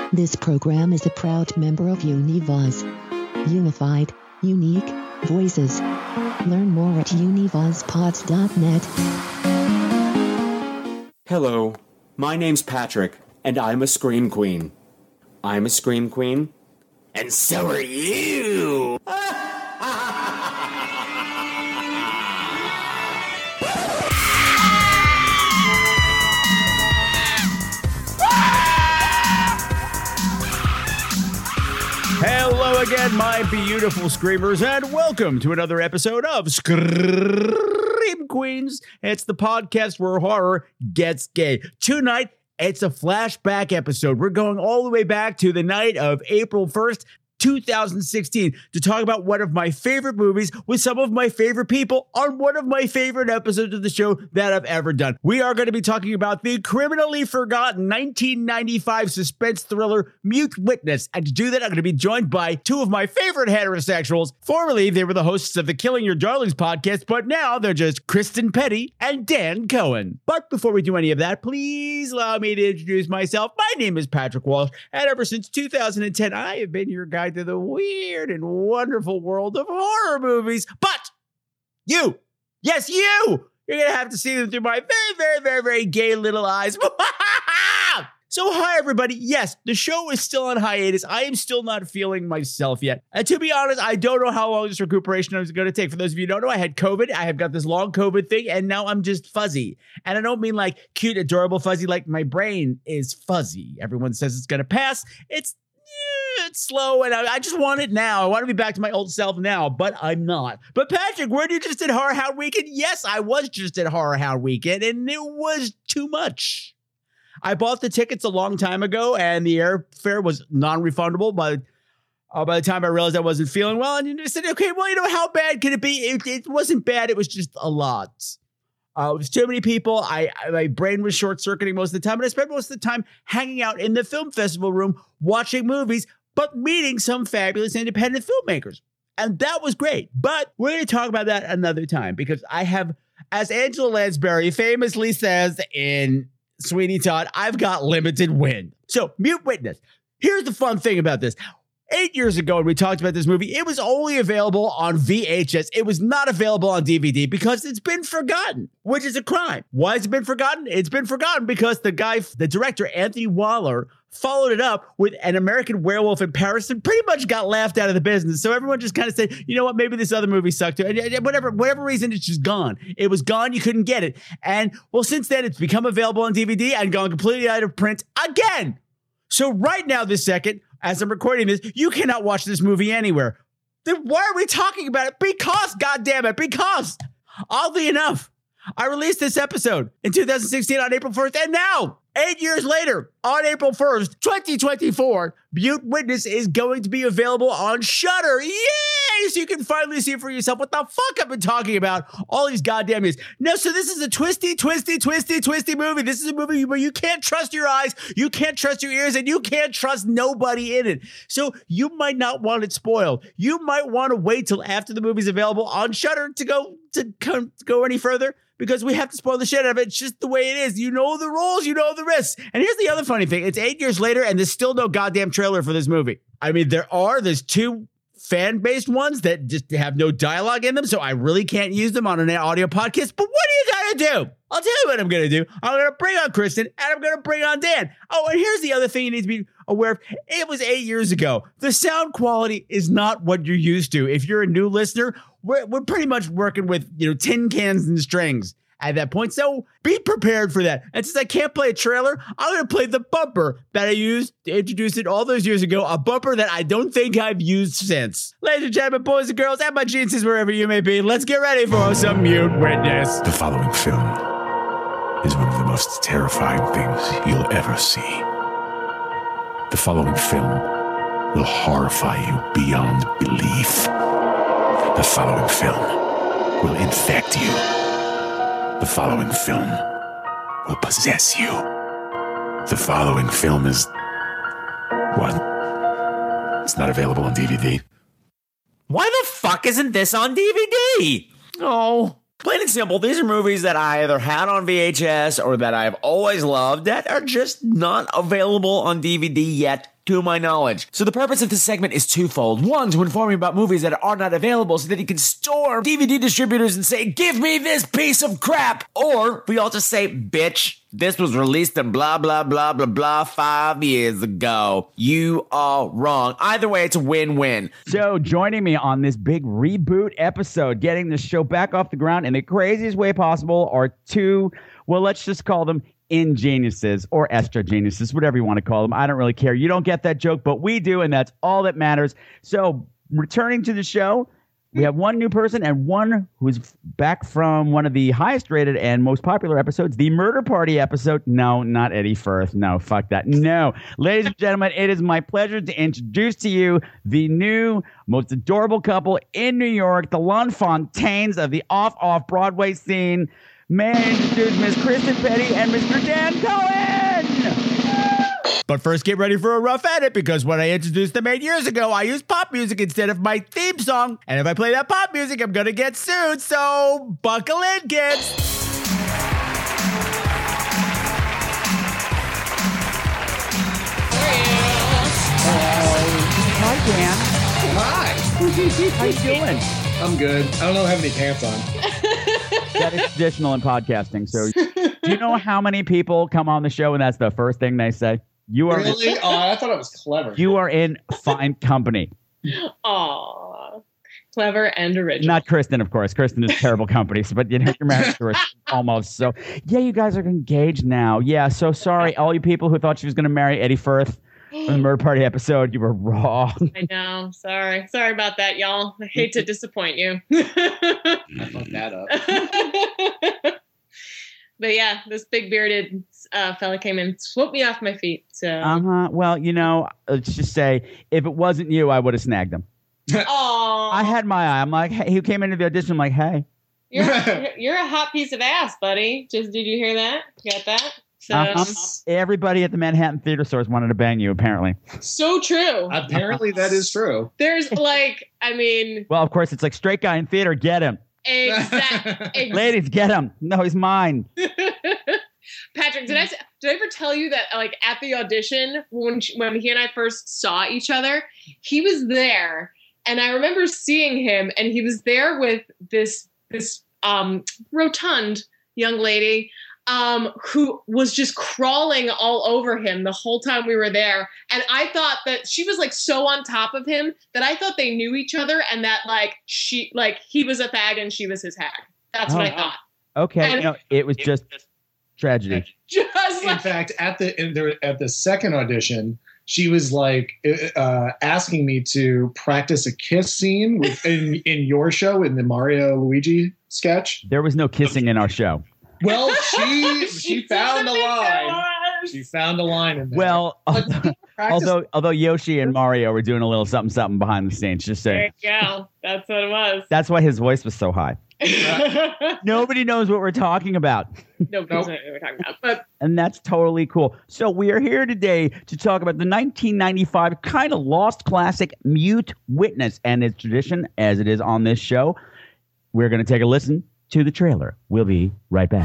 This program is a proud member of Univaz. Unified, unique, voices. Learn more at univazpods.net. Hello, my name's Patrick, and I'm a Scream Queen. I'm a Scream Queen, and so are you! Hello again, my beautiful screamers, and welcome to another episode of Scream Queens. It's the podcast where horror gets gay. Tonight, it's a flashback episode. We're going all the way back to the night of April 1st, 2016 to talk about one of my favorite movies with some of my favorite people on one of my favorite episodes of the show that I've ever done. We are going to be talking about the criminally forgotten 1995 suspense thriller Mute Witness. And to do that, I'm going to be joined by two of my favorite heterosexuals. Formerly, they were the hosts of the Killing Your Darlings podcast, but now they're just Kristen Petty and Dan Cohen. But before we do any of that, please allow me to introduce myself. My name is Patrick Walsh, and ever since 2010, I have been your guide to the weird and wonderful world of horror movies. But you, yes, you're going to have to see them through my very gay little eyes. So hi, everybody. Yes, the show is still on hiatus. I am still not feeling myself yet. And to be honest, I don't know how long this recuperation is going to take. For those of you who don't know, I had COVID. I have got this long COVID thing, and now I'm just fuzzy. And I don't mean like cute, adorable fuzzy, like my brain is fuzzy. Everyone says it's going to pass. It's slow, and I just want it now. I want to be back to my old self now, but I'm not. But Patrick, weren't you just at Horror Hound Weekend? Yes, I was just at Horror Hound Weekend, and it was too much. I bought the tickets a long time ago, and the airfare was non-refundable. But by the time I realized I wasn't feeling well, and I said, okay, well, how bad can it be? It wasn't bad. It was just a lot. It was too many people. My brain was short-circuiting most of the time, and I spent most of the time hanging out in the film festival room watching movies, but meeting some fabulous independent filmmakers. And that was great. But we're going to talk about that another time, because I have, as Angela Lansbury famously says in Sweeney Todd, I've got limited wind. So, Mute Witness. Here's the fun thing about this. 8 years ago, when we talked about this movie, it was only available on VHS. It was not available on DVD because it's been forgotten, which is a crime. Why has it been forgotten? It's been forgotten because the director, Anthony Waller, followed it up with An American Werewolf in Paris and pretty much got laughed out of the business. So everyone just kind of said, you know what, maybe this other movie sucked too. And whatever reason, it's just gone. It was gone. You couldn't get it. And well, since then, it's become available on DVD and gone completely out of print again. So right now, this second, as I'm recording this, you cannot watch this movie anywhere. Then why are we talking about it? Because, goddammit, because, oddly enough, I released this episode in 2016 on April 1st, and now, 8 years later, on April 1st, 2024, Mute Witness is going to be available on Shudder. Yay! So you can finally see for yourself what the fuck I've been talking about all these goddamn years. No, so this is a twisty movie. This is a movie where you can't trust your eyes, you can't trust your ears, and you can't trust nobody in it. So you might not want it spoiled. You might want to wait till after the movie's available on Shudder to go any further, because we have to spoil the shit out of it. It's just the way it is. You know the rules, you know the risks. And here's the other funny thing. It's 8 years later, and there's still no goddamn trailer for this movie. I mean, there's two fan-based ones that just have no dialogue in them, so I really can't use them on an audio podcast. But what are you going to do? I'll tell you what I'm going to do. I'm going to bring on Kristen, and I'm going to bring on Dan. Oh, and here's the other thing you need to be aware of. It was 8 years ago. The sound quality is not what you're used to. If you're a new listener, we're pretty much working with, tin cans and strings at that point. So be prepared for that. And since I can't play a trailer, I'm going to play the bumper that I used to introduce it all those years ago, a bumper that I don't think I've used since. Ladies and gentlemen, boys and girls, and my jeanses, wherever you may be, let's get ready for some Mute Witness. The following film is one of the most terrifying things you'll ever see. The following film will horrify you beyond belief. The following film will infect you. The following film will possess you. The following film is... what? It's not available on DVD. Why the fuck isn't this on DVD? Oh, plain and simple, these are movies that I either had on VHS or that I've always loved that are just not available on DVD yet. to my knowledge. So the purpose of this segment is twofold. One, to inform you about movies that are not available so that you can storm DVD distributors and say, give me this piece of crap. Or we all just say, bitch, this was released in blah, blah, blah, blah, blah 5 years ago. You are wrong. Either way, it's a win-win. So joining me on this big reboot episode, getting the show back off the ground in the craziest way possible, are two, well, let's just call them ingeniuses or extra geniuses, whatever you want to call them. I don't really care. You don't get that joke, but we do, and that's all that matters. So returning to the show, we have one new person and one who's back from one of the highest rated and most popular episodes, the Murder Party episode. No, not Eddie Firth. No, fuck that. No. Ladies and gentlemen, it is my pleasure to introduce to you the new, most adorable couple in New York, the L'Enfontaines of the off Broadway scene. May I introduce Miss Kristen Petty and Mr. Dan Cohen! But first, get ready for a rough edit, because when I introduced them 8 years ago, I used pop music instead of my theme song. And if I play that pop music, I'm gonna get sued, so buckle in, kids! Hi, Dan. Hi. How you doing? I'm good. I don't know if I have any pants on. That is traditional in podcasting. So do you know how many people come on the show and that's the first thing they say? You are Really? Oh, I thought it was clever. You are in fine company. Aw, clever and original. Not Kristen, of course. Kristen is terrible company, but you know, you're married to her almost. So yeah, you guys are engaged now. Yeah, so sorry, all you people who thought she was going to marry Eddie Firth in the Murder Party episode, you were wrong. I know. Sorry about that, y'all. I hate to disappoint you. I fucked that up. But yeah, this big bearded fella came in, swooped me off my feet. So Well, you know, let's just say if it wasn't you, I would have snagged him. Aw, I had my eye. I'm like, hey, he came into the audition. I'm like, hey. you're a hot piece of ass, buddy. Did you hear that? You got that? So Everybody at the Manhattan Theater Stores wanted to bang you, apparently. so true. Apparently, that is true. There's like, I mean, Well, of course, it's like straight guy in theater, get him. Ladies, get him. No, he's mine. Patrick, did I ever tell you that like at the audition when he and I first saw each other, he was there, and I remember seeing him, and he was there with this rotund young lady who was just crawling all over him the whole time we were there. And I thought that she was like so on top of him that I thought they knew each other, and that he was a fag and she was his hag. That's what I thought. Okay, And- it was just tragedy. Just In like, fact, at the second audition, she was like asking me to practice a kiss scene in your show, in the Mario Luigi sketch. There was no kissing in our show. Well, she found a line. She found a line in there. Well, Practice- although Yoshi and Mario were doing a little something behind the scenes, just there saying. you go. That's what it was. That's why his voice was so high. Nobody knows what we're talking about. Nobody knows what we're talking about. But And that's totally cool. So we are here today to talk about the 1995 kind of lost classic Mute Witness, and its tradition as it is on this show. We're going to take a listen to the trailer. We'll be right back.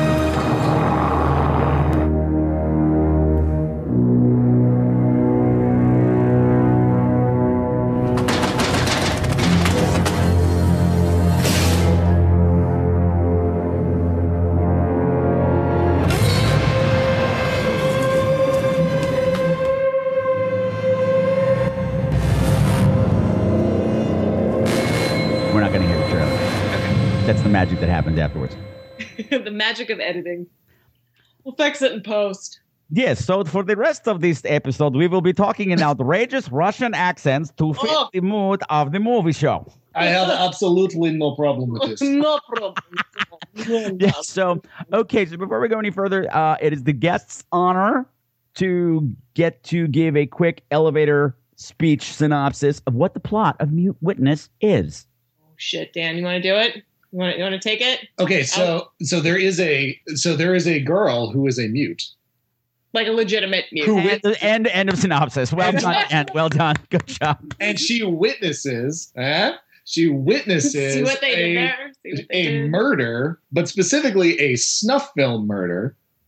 We're not going to hear the trailer. That's the magic that happens afterwards. the magic of editing. We'll fix it in post. Yes, so for the rest of this episode, we will be talking in outrageous Russian accents to fit Oh. the mood of the movie show. I have absolutely no problem with this. No problem. Yes, so, okay, so before we go any further, it is the guest's honor to get to give a quick elevator speech synopsis of what the plot of Mute Witness is. Oh, shit, Dan, you want to do it? You want to take it? Okay, so there is a girl who is a mute. Like a legitimate mute. Who End of synopsis. Well done, and well done. Good job. And she witnesses, She witnesses See what they did there? See what they a did? murder, but specifically a snuff film murder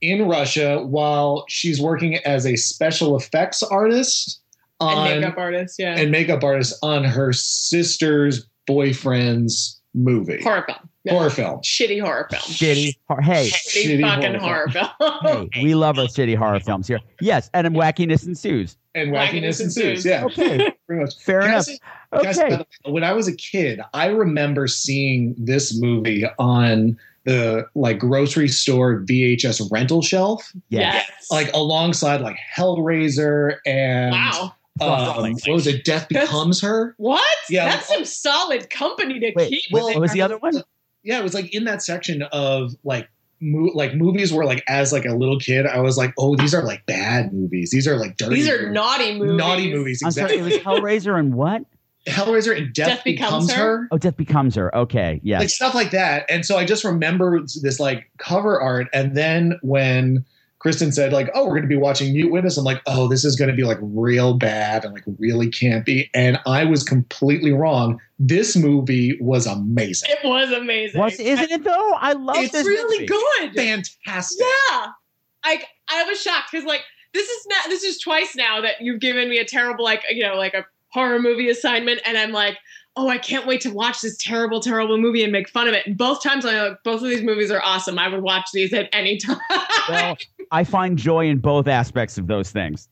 in Russia while she's working as a special effects artist And makeup artist, yeah. and makeup artist on her sister's boyfriend's movie. Horror film. Yeah. Horror film. Shitty horror film. Shitty. Hey, Shitty fucking horror film. hey, we love our shitty horror films here. Yes, and wackiness ensues. And Wackiness wackiness ensues. Yeah. Okay, Pretty much. fair Can I enough. say- can I say, by Okay. the way, when I was a kid, I remember seeing this movie on the like grocery store VHS rental shelf, Yes. like alongside like Hellraiser and Wow. what was it? Death That's- Becomes Her. What? Yeah, That's like- some solid company to Wait, keep. what was the other one? Yeah, it was like in that section of like movies where like as like a little kid, I was like, oh, these are like bad movies. These are like dirty. These are movies. naughty movies. Naughty movies. I'm sorry, Exactly. it was Hellraiser and what? Hellraiser and Death Becomes Her. Oh, Death Becomes Her. Okay, yes. Like stuff like that. And so I just remember this like cover art. And then when Kristen said like, oh, we're going to be watching Mute Witness, I'm like, oh, this is going to be like real bad and like really campy. And I was completely wrong. This movie was amazing. It was amazing. Isn't it though? I love It's this really movie. good. Fantastic. Yeah. I was shocked because like this is twice now that you've given me a terrible like a horror movie assignment, and I'm like, oh, I can't wait to watch this terrible, terrible movie and make fun of it. And both times I'm like, both of these movies are awesome. I would watch these at any time. Well, I find joy in both aspects of those things.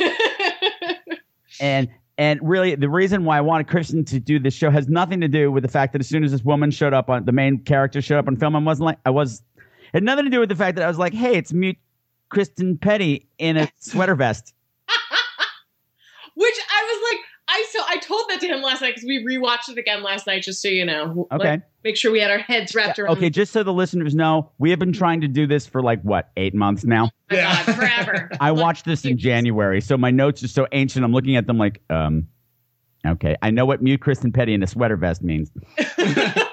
And really, the reason why I wanted Kristen to do this show has nothing to do with the fact that as soon as this woman showed up on the main character showed up on film, it had nothing to do with the fact that I was like, hey, it's Mute Kristen Petty in a sweater vest. Which I was like, I told that to him last night because we rewatched it again last night just so you know. Okay. Like, make sure we had our heads wrapped around. Okay, just so the listeners know, we have been trying to do this for like, what, 8 months now? Oh my God, forever. I watched this in January, so my notes are so ancient. I'm looking at them like, okay, I know what Mute Kristen Petty in a sweater vest means. I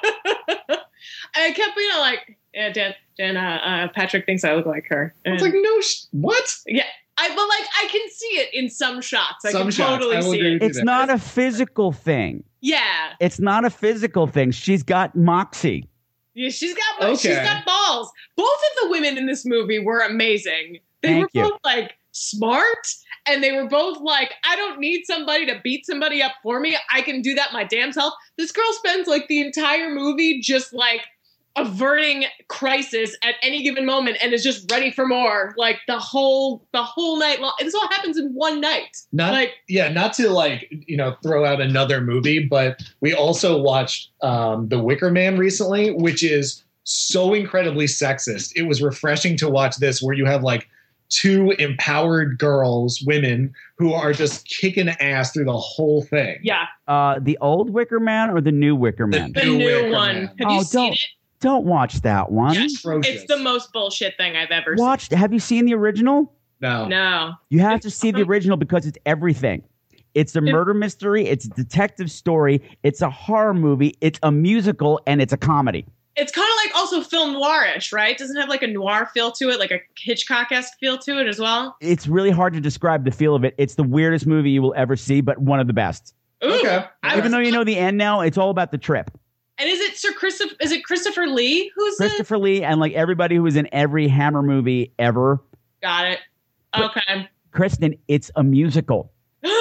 kept being like, yeah, Patrick thinks I look like her. I was And- like, no, what? yeah. But like I can see it in some shots. I Some can shots, totally I will see agree it. with you. It's not a physical thing. Yeah. It's not a physical thing. She's got moxie. Yeah, she's got balls. Both of the women in this movie were amazing. They Thank were you. both like smart, and they were both like, I don't need somebody to beat somebody up for me. I can do that my damn self. This girl spends like the entire movie just like averting crisis at any given moment and is just ready for more like the whole night long. And this all happens in one night. Not to like, throw out another movie, but we also watched The Wicker Man recently, which is so incredibly sexist. It was refreshing to watch this where you have like two empowered women who are just kicking ass through the whole thing. Yeah. The old Wicker Man or the new Wicker Man? The new Wicker one. Man. Have you seen it? Don't watch that one. Atrocious. It's the most bullshit thing I've ever Have you seen the original? No. seen. No. You have to see the original because it's everything. It's a murder mystery. It's a detective story. It's a horror movie. It's a musical, and it's a comedy. It's kind of like also film noirish, right? Doesn't it have like a noir feel to it, like a Hitchcock-esque feel to it as well? It's really hard to describe the feel of it. It's the weirdest movie you will ever see, but one of the best. Ooh, Okay. Even though you know the end now, it's all about the trip. And is it Christopher Lee who's Christopher Lee and like everybody who was in every Hammer movie ever. Got it. Okay. Kristen, it's a musical.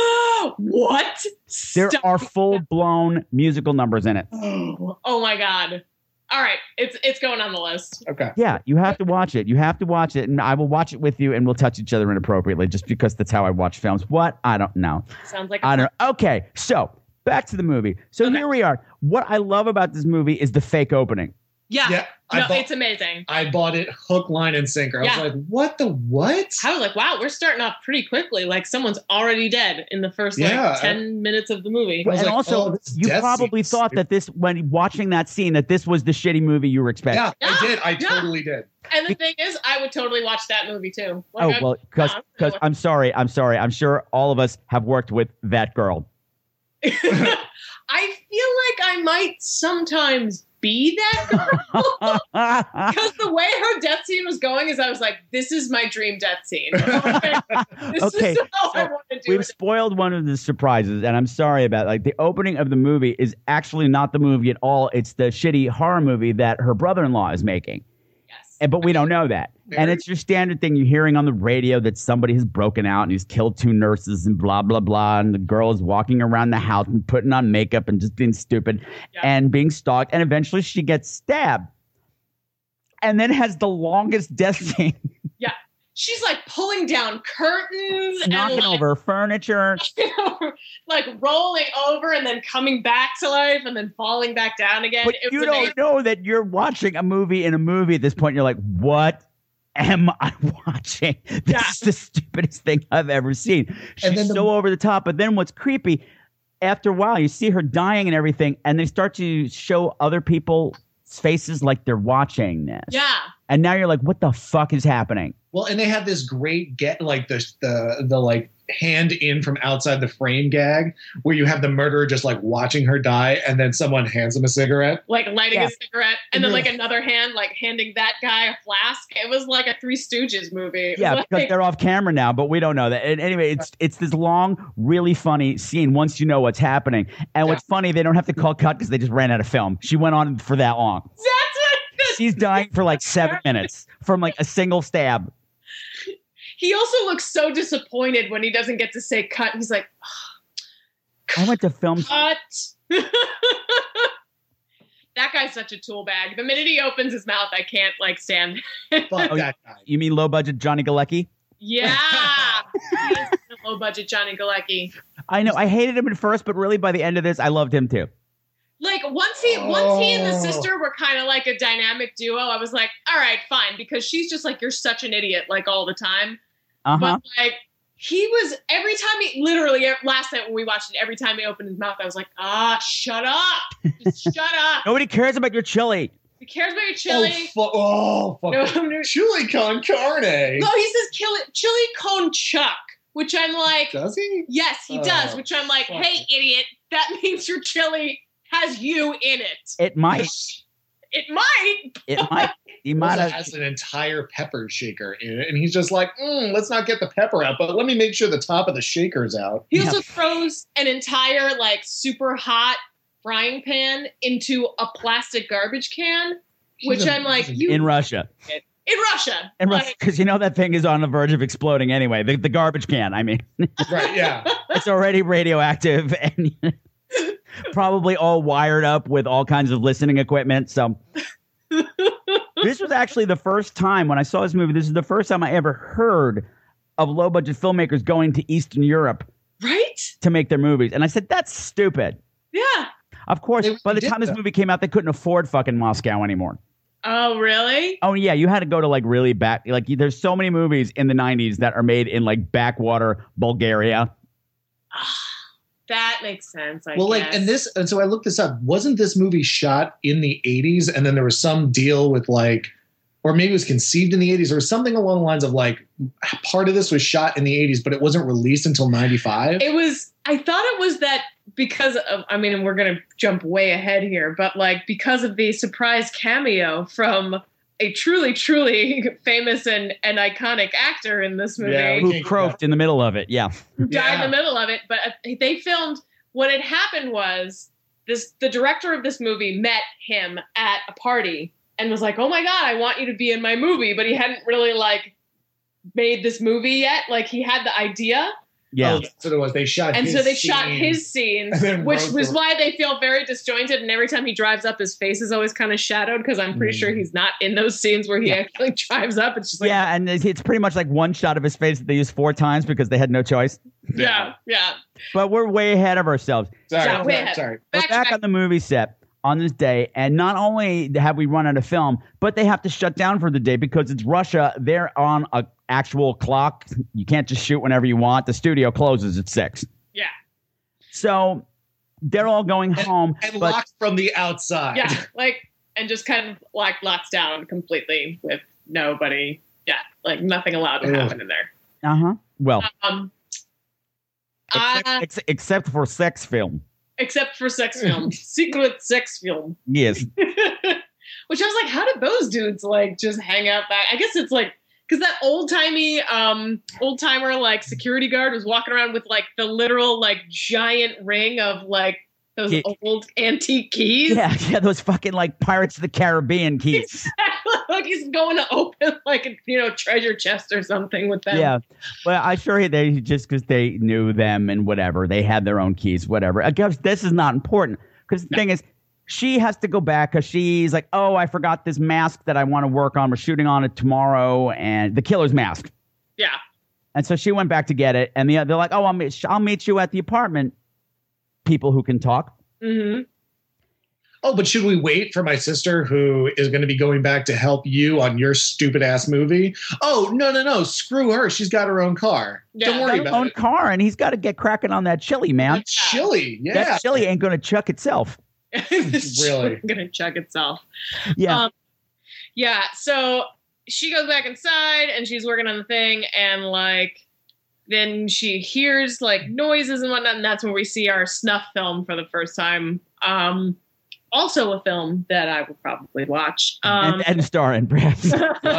What? There Stop. are full-blown musical numbers in it. Oh my God. All right. It's going on the list. Okay. Yeah, you have to watch it. You have to watch it, and I will watch it with you, and we'll touch each other inappropriately just because that's how I watch films. What? I don't know. Sounds like I don't know. Okay, so back to the movie. So Okay. here we are. What I love about this movie is the fake opening. Yeah. I No, bought- it's amazing. I bought it hook, line, and sinker. I Yeah. was like, what the what? I was like, wow, we're starting off pretty quickly. Like someone's already dead in the first Yeah. 10 minutes of the movie. was And like, also, oh, this you death probably scene. thought that this, when watching that scene, that this was the shitty movie you were expecting. Yeah, I did. I Yeah. totally did. And the thing is, I would totally watch that movie too. Like, Oh, I- well, because no, I'm sorry. I'm sure all of us have worked with that girl. I feel like I might sometimes be that girl. Because the way her death scene was going is I was like, this is my dream death scene. This Okay, is all I so want to do. We've with it. spoiled one of the surprises, and I'm sorry about it. Like the opening of the movie is actually not the movie at all. It's the shitty horror movie that her brother-in-law is making. Yes. but we don't know that. And it's your standard thing you're hearing on the radio that somebody has broken out and he's killed 2 nurses and blah, blah, blah. And the girl is walking around the house and putting on makeup and just being stupid and being stalked. And eventually she gets stabbed. And then has the longest death scene. Yeah. She's like pulling down curtains knocking and like, over furniture. like rolling over and then coming back to life and then falling back down again. But you don't know that you're watching a movie in a movie at this point. You're like, what am I watching? This is the stupidest thing I've ever seen. She's so over the top. But then what's creepy, after a while, you see her dying and everything, and they start to show other people's faces like they're watching this. Yeah. And now you're like, what the fuck is happening? Well, and they have this great the like hand in from outside the frame gag where you have the murderer just like watching her die and then someone hands him a cigarette. Like lighting a cigarette and then like another hand like handing that guy a flask. It was like a Three Stooges movie. Yeah, because they're off camera now, but we don't know that. And anyway, it's this long, really funny scene once you know what's happening. And what's funny, they don't have to call cut because they just ran out of film. She went on for that long. That's it. She's dying for like 7 minutes from like a single stab. He also looks so disappointed when he doesn't get to say cut. He's like, I went to film. Cut. That guy's such a tool bag. The minute he opens his mouth, I can't like stand. Fuck that guy. You mean low budget Johnny Galecki? Yeah. Low budget Johnny Galecki. I know. I hated him at first, but really by the end of this, I loved him too. Like once he and the sister were kind of like a dynamic duo, I was like, all right, fine, because she's just like, you're such an idiot, like all the time. But like he was every time he literally last night when we watched it, every time he opened his mouth, I was like, shut up. Just shut up. Nobody cares about your chili. He cares about your chili. Fuck. No, chili con carne. No, he says chili con chuck, which I'm like, does he? Yes, he does, which I'm like, hey, idiot, that means your chili has you in it. It might. It might. It might. He might have has an entire pepper shaker in it, and he's just like, let's not get the pepper out, but let me make sure the top of the shaker's out. He also throws an entire like super hot frying pan into a plastic garbage can, which I'm like, in Russia. In Russia. Because you know that thing is on the verge of exploding anyway. The garbage can, I mean. Right, yeah. It's already radioactive and probably all wired up with all kinds of listening equipment. So this was actually the first time when I saw this movie, this is the first time I ever heard of low budget filmmakers going to Eastern Europe to make their movies. And I said, that's stupid. Yeah. Of course, by the time this movie came out, they couldn't afford fucking Moscow anymore. Oh, really? Oh, yeah. You had to go to like really back. Like there's so many movies in the 90s that are made in like backwater Bulgaria. That makes sense. I and guess. so I looked this up. Wasn't this movie shot in the 80s? And then there was some deal with like, or maybe it was conceived in the 80s or something along the lines of like part of this was shot in the 80s, but it wasn't released until 95. I thought it was that because of, I mean, we're going to jump way ahead here, but like because of the surprise cameo from a truly, truly famous and iconic actor in this movie. Yeah, who croaked in the middle of it. Yeah. Who died in the middle of it. But they filmed, what had happened was the director of this movie met him at a party and was like, oh my God, I want you to be in my movie. But he hadn't really like made this movie yet. Like he had the idea. Yeah. That's what it was. They shot shot his scenes, which was why they feel very disjointed. And every time he drives up, his face is always kind of shadowed because I'm pretty sure he's not in those scenes where he actually drives up. It's just like, yeah, and it's pretty much like one shot of his face that they used 4 times because they had no choice. Yeah. But we're way ahead of ourselves. Sorry. We're back on the movie set on this day, and not only have we run out of film, but they have to shut down for the day because it's Russia. They're on a actual clock. You can't just shoot whenever you want. The studio closes at 6. Yeah. So they're all going home. And locked from the outside. Yeah, and just kind of locks down completely with nobody. Yeah, like nothing allowed to happen in there. Uh-huh. Well, except for sex film. Except for sex film. Secret sex film. Yes. Which I was like, how did those dudes like just hang out back? I guess it's like, because that old timer like security guard was walking around with like the literal like giant ring of like Those old antique keys. Yeah, those fucking like Pirates of the Caribbean keys. Like he's going to open like a treasure chest or something with them. Yeah, well, I'm sure they just because they knew them and whatever, they had their own keys, whatever. I guess this is not important because the thing is, she has to go back because she's like, oh, I forgot this mask that I want to work on. We're shooting on it tomorrow, and the killer's mask. Yeah. And so she went back to get it, and they're like, oh, I'll meet you at the apartment. People who can talk. Mm-hmm. Oh, but should we wait for my sister who is going to be going back to help you on your stupid ass movie? Oh, no. Screw her. She's got her own car. Yeah, Don't worry Her about own it. car, and he's got to get cracking on that chili, man. That chili. Yeah. That chili ain't going to chuck itself. Really? Gonna check itself. Yeah. Yeah. So she goes back inside and she's working on the thing, and like then she hears like noises and whatnot, and that's when we see our snuff film for the first time. Also a film that I will probably watch. And star in, perhaps.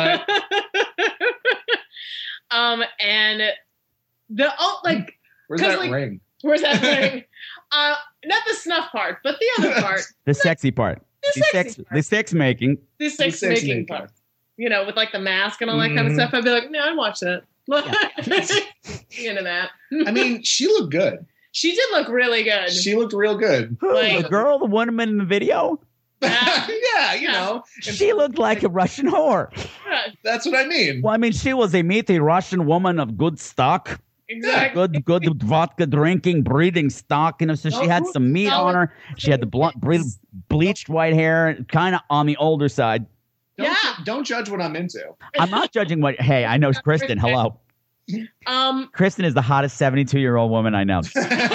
And the Where's that like, ring? where's that ring? Not the snuff part, but the other part. The sexy part. The sex making. The sex making part. With like the mask and all that kind of stuff. I'd be like, no, I'd watch that. Into that. I mean, she looked good. She did look really good. She looked real good. Like, The girl, the woman in the video, Yeah, she looked like a Russian whore. That's what I mean. Well, I mean, she was a meaty Russian woman of good stock. Exactly. Good vodka drinking, breathing stock. So she had some meat on her. She had the bleached white hair, kind of on the older side. Don't judge what I'm into. I'm not judging what. Hey, I know Kristen. Hello. Kristen is the hottest 72-year-old woman I know.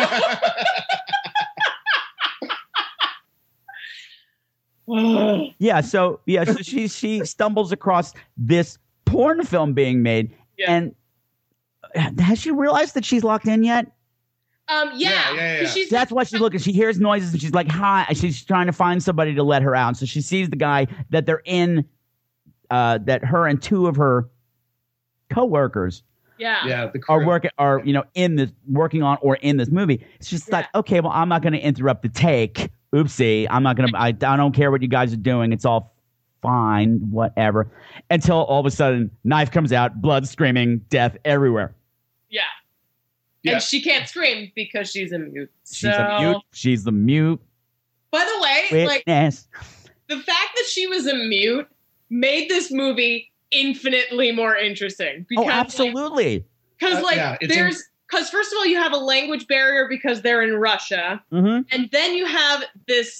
So she stumbles across this porn film being made, and has she realized that she's locked in yet? Yeah. That's why she's looking. She hears noises and she's like, hi. She's trying to find somebody to let her out. So she sees the guy that they're in, that her and two of her co-workers are working on or in this movie. It's just like, okay, well, I'm not going to interrupt the take. Oopsie. I'm not going to, I don't care what you guys are doing. It's all fine, whatever. Until all of a sudden, knife comes out, blood screaming, death everywhere. Yeah. And she can't scream because she's a mute. She's the mute. By the way, witness. The fact that she was a mute made this movie infinitely more interesting. Because, absolutely. Because first of all, you have a language barrier because they're in Russia, and then you have this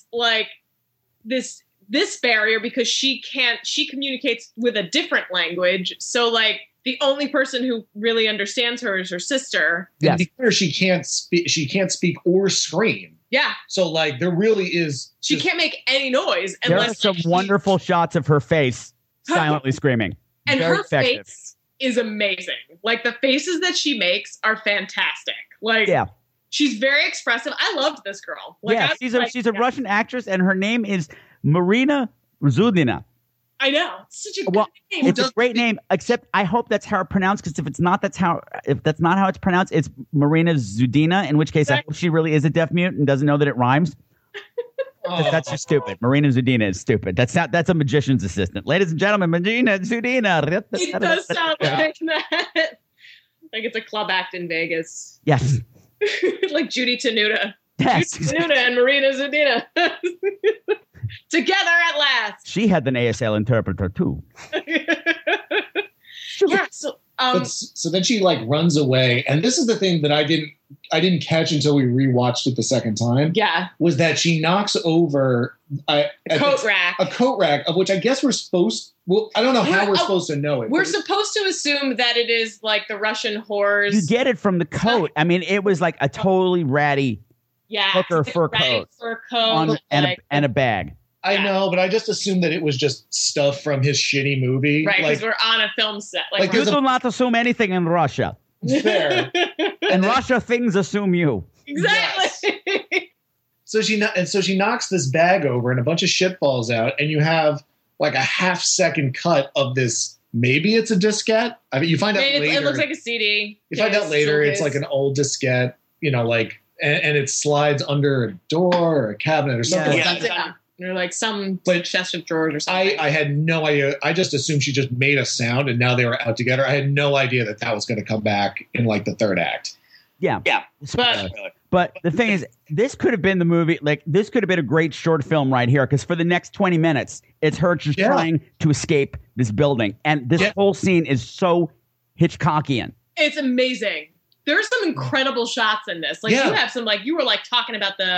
this barrier because she communicates with a different language. So like the only person who really understands her is her sister. Yes. And because she can't speak or scream. Yeah. So like there really is. She can't make any noise. There are some wonderful shots of her face silently screaming. And very her effective. Face is amazing. Like the faces that she makes are fantastic. Like she's very expressive. I loved this girl. Like, she's a Russian actress, and her name is Marina Zudina. I know. It's such a good name. It's a great name, except I hope that's how it's pronounced, because if that's not how it's pronounced, it's Marina Zudina, in which case I hope she really is a deaf mute and doesn't know that it rhymes. That's just stupid. Marina Zudina is stupid. That's a magician's assistant. Ladies and gentlemen, Marina Zudina. It does sound like that. Like it's a club act in Vegas. Yes. Like Judy Tenuta. Yes. Judy Tenuta and Marina Zudina. Together at last. She had an ASL interpreter too. So then she like runs away, and this is the thing that I didn't catch until we rewatched it the second time. Yeah, was that she knocks over a coat rack, of which I guess we're supposed. Well, I don't know how we're supposed to know it. We're supposed to assume that it is like the Russian whores. You get it from the coat. I mean, it was like a totally ratty hooker fur coat and a bag. I know, but I just assumed that it was just stuff from his shitty movie. Right, because we're on a film set. Like you do not assume anything in Russia. Fair. In Russia, things assume you. Exactly. Yes. So she knocks this bag over, and a bunch of shit falls out, and you have like a half-second cut of this. Maybe it's a diskette. I mean, you find out later. It looks like a CD. You find out later it's like an old diskette. You know, like and it slides under a door or a cabinet or something like that. Or like some But chest of drawers or something. I had no idea. I just assumed she just made a sound and now they were out together. I had no idea that was going to come back in like the third act. Yeah. But But the thing is, this could have been the movie. Like, this could have been a great short film right here. Because for the next 20 minutes, it's her just trying to escape this building. And this whole scene is so Hitchcockian. it's amazing. There's some incredible shots in this. Like you have some, like you were like talking about the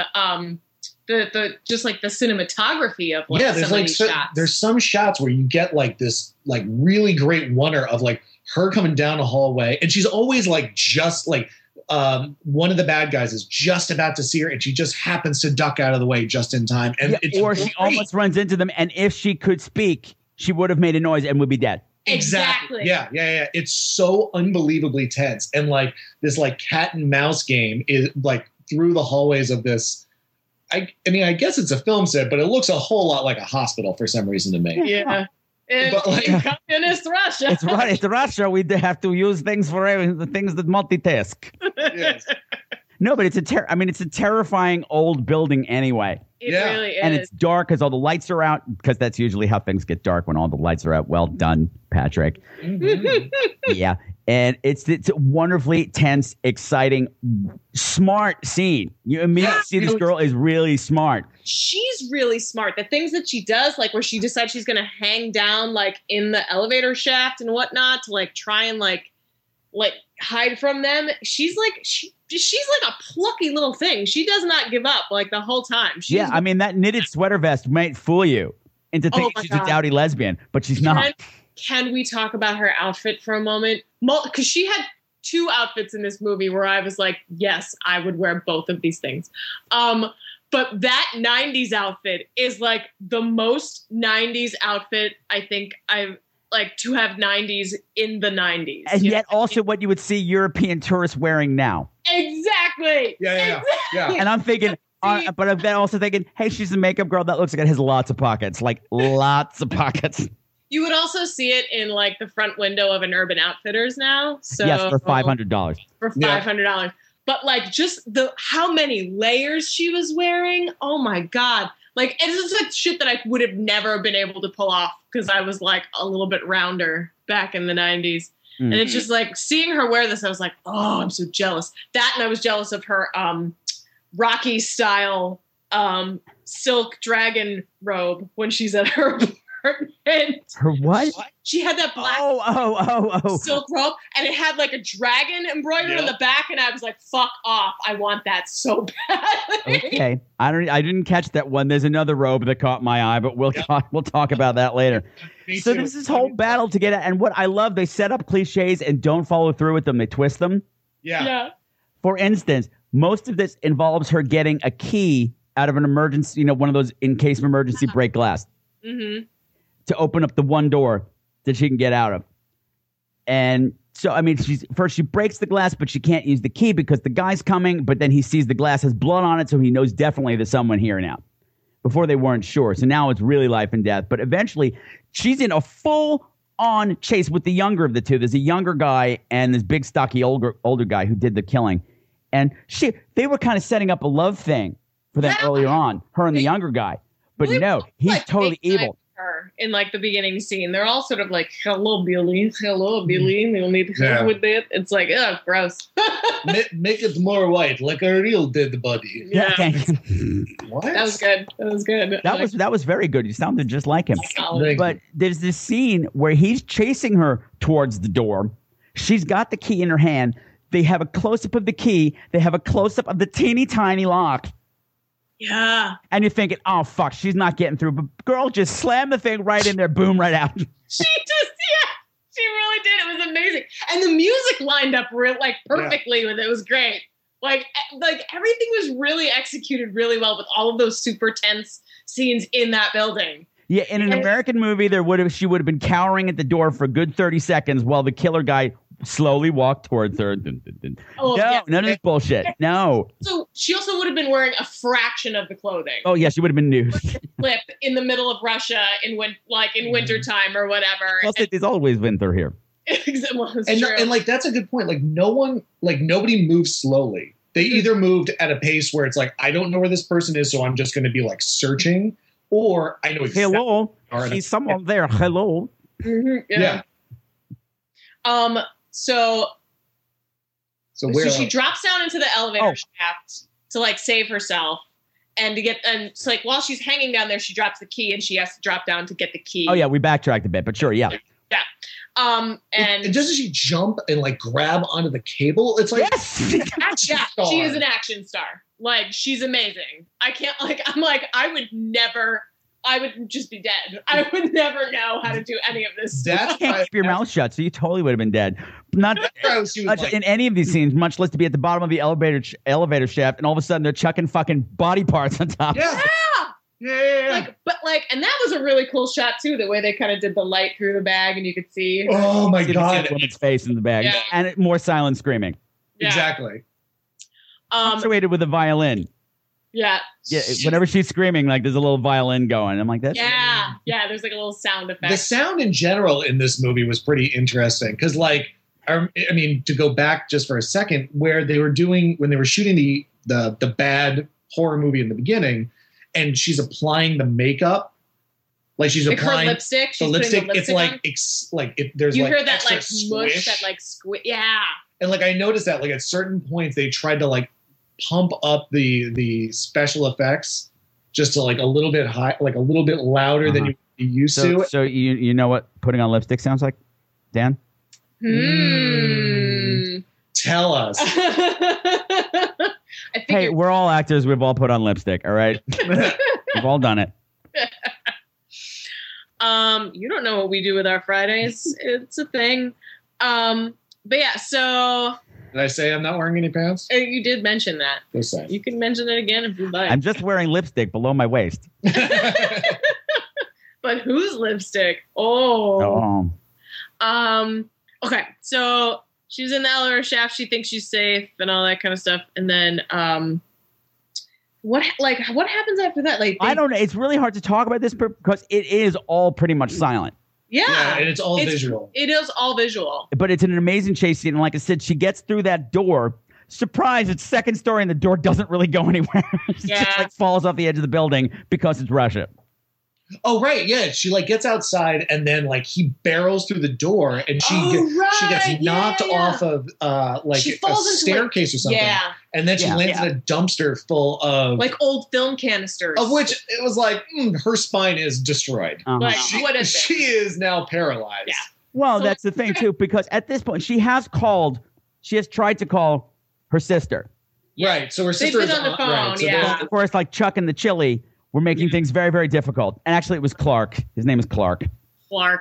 just like the cinematography of like there's some like of these shots. there's some shots where you get like this like really great wonder of like her coming down a hallway and she's always like just like one of the bad guys is just about to see her and she just happens to duck out of the way just in time and she almost runs into them, and if she could speak, she would have made a noise and would be dead. Exactly. Yeah. It's so unbelievably tense. And like this like cat and mouse game is like through the hallways of this. I mean, I guess it's a film set, but it looks a whole lot like a hospital for some reason to me. Yeah. In communist Russia. It's right. It's Russia. We have to use things for the things that multitask. Yes. No, but it's a terrifying old building anyway. It really is. And it's dark because all the lights are out, because that's usually how things get dark, when all the lights are out. Well done, Patrick. Mm-hmm. Yeah. And it's a wonderfully tense, exciting, smart scene. You immediately see this girl is really smart. She's really smart. The things that she does, like where she decides she's going to hang down like in the elevator shaft and whatnot to like try and like hide from them. She's like a plucky little thing. She does not give up like the whole time. I mean, that knitted sweater vest might fool you into thinking she's a dowdy lesbian, but she's not. Can we talk about her outfit for a moment? Because she had 2 outfits in this movie where I was like, yes, I would wear both of these things. But that 90s outfit is like the most 90s outfit I think I've like to have 90s in the 90s. And yet also what you would see European tourists wearing now. Exactly. Yeah. And I'm thinking, but I'm then also thinking, hey, she's a makeup girl that looks like it has lots of pockets, like lots of pockets. You would also see it in like the front window of an Urban Outfitters now. So yes, for $500. For $500. Yeah. But like just how many layers she was wearing. Oh my God. Like, it's just like shit that I would have never been able to pull off because I was like a little bit rounder back in the 90s. Mm-hmm. And it's just like seeing her wear this, I was like, oh, I'm so jealous. That, and I was jealous of her Rocky style silk dragon robe when she's at her apartment. Her what? She had that black silk robe, and it had like a dragon embroidered on the back, and I was like, fuck off. I want that so badly. Okay. I didn't catch that one. There's another robe that caught my eye, but we'll talk about that later. So there's this whole battle to get at, and what I love, they set up cliches and don't follow through with them. They twist them. Yeah. For instance, most of this involves her getting a key out of an emergency, one of those in case of emergency break glass. Mm-hmm. To open up the one door that she can get out of. And so, I mean, she breaks the glass, but she can't use the key because the guy's coming, but then he sees the glass has blood on it, so he knows definitely there's someone here now. Before they weren't sure. So now it's really life and death. But eventually, she's in a full-on chase with the younger of the two. There's a younger guy and this big, stocky, older guy who did the killing. And they were kind of setting up a love thing for them earlier on, her and the younger guy. But no, he's totally evil. Her in like the beginning scene, they're all sort of like, hello Billy, you'll need help with it. It's like, oh, gross. Make it more white, like a real dead body. Yeah. What? That was good. That was very good. You sounded just like him. But there's this scene where he's chasing her towards the door. She's got the key in her hand. They have a close-up of the key. They have a close-up of the teeny tiny lock. Yeah. And you're thinking, oh, fuck, she's not getting through. But girl just slammed the thing right in there, boom, right out. She really did. It was amazing. And the music lined up perfectly with it. It was great. Like everything was really executed really well with all of those super tense scenes in that building. Yeah, in an American movie, she would have been cowering at the door for a good 30 seconds while the killer guy slowly walked towards her. None of this bullshit. No. So she also would have been wearing a fraction of the clothing. Oh yeah, she would have been nude. Flip in the middle of Russia in wintertime or whatever. Plus, it is always winter here. Well, and like that's a good point. Like nobody moves slowly. They either moved at a pace where it's like, I don't know where this person is, so I'm just going to be like searching, or I know exactly. Hello, she's someone there. Hello. Mm-hmm, yeah. So she drops down into the elevator shaft to like save herself, and so like while she's hanging down there, she drops the key, and she has to drop down to get the key. Oh yeah, we backtracked a bit, but sure, yeah. Yeah. And doesn't she jump and like grab onto the cable? It's like, yes! She is an action star. Like, she's amazing. I would just be dead. I would never know how to do any of this stuff. You can't keep your mouth shut, so you totally would have been dead. Not in any of these scenes, much less to be at the bottom of the elevator shaft, and all of a sudden they're chucking fucking body parts on top. Yeah. And that was a really cool shot too. The way they kind of did the light through the bag, and you could see. Oh my god! The woman's face in the bag, and more silent screaming. Yeah. Exactly. Punctuated with a violin. Yeah. Yeah. Whenever she's screaming, like there's a little violin going. I'm like, that's. Yeah. Yeah. There's like a little sound effect. The sound in general in this movie was pretty interesting because, like, I mean, to go back just for a second, when they were shooting the bad horror movie in the beginning. And she's applying the makeup, like she's applying her lipstick. The lipstick. It's like there's you like hear that like squish. mush, that like squish. Yeah. And like I noticed that like at certain points they tried to like pump up the special effects just to like a little bit high, like a little bit louder than you used to. So you know what putting on lipstick sounds like, Dan? Tell us. Hey, we're all actors. We've all put on lipstick. All right, we've all done it. You don't know what we do with our Fridays. It's a thing. But yeah, so. Did I say I'm not wearing any pants? You did mention that. Just saying. You can mention it again if you'd like. I'm just wearing lipstick below my waist. But whose lipstick? Oh. Okay, so she's in the elevator shaft. She thinks she's safe and all that kind of stuff. And then, what happens after that? Like, I don't know. It's really hard to talk about this because it is all pretty much silent. Yeah, and it's all visual. It is all visual. But it's an amazing chase scene. And like I said, she gets through that door. Surprise! It's second story, and the door doesn't really go anywhere. She just like falls off the edge of the building because it's Russia. Oh right, yeah. She like gets outside and then like he barrels through the door and she gets knocked off of like a staircase or something. Yeah. And then she lands in a dumpster full of like old film canisters. Of which it was like her spine is destroyed. Like she is now paralyzed. Yeah. Well, that's the thing too, because at this point she has tried to call her sister. Right. So her sister is on the phone. Right, so of course, like Chuck and the chili. We're making things very, very difficult. And actually, it was Clark. His name is Clark. Ugh.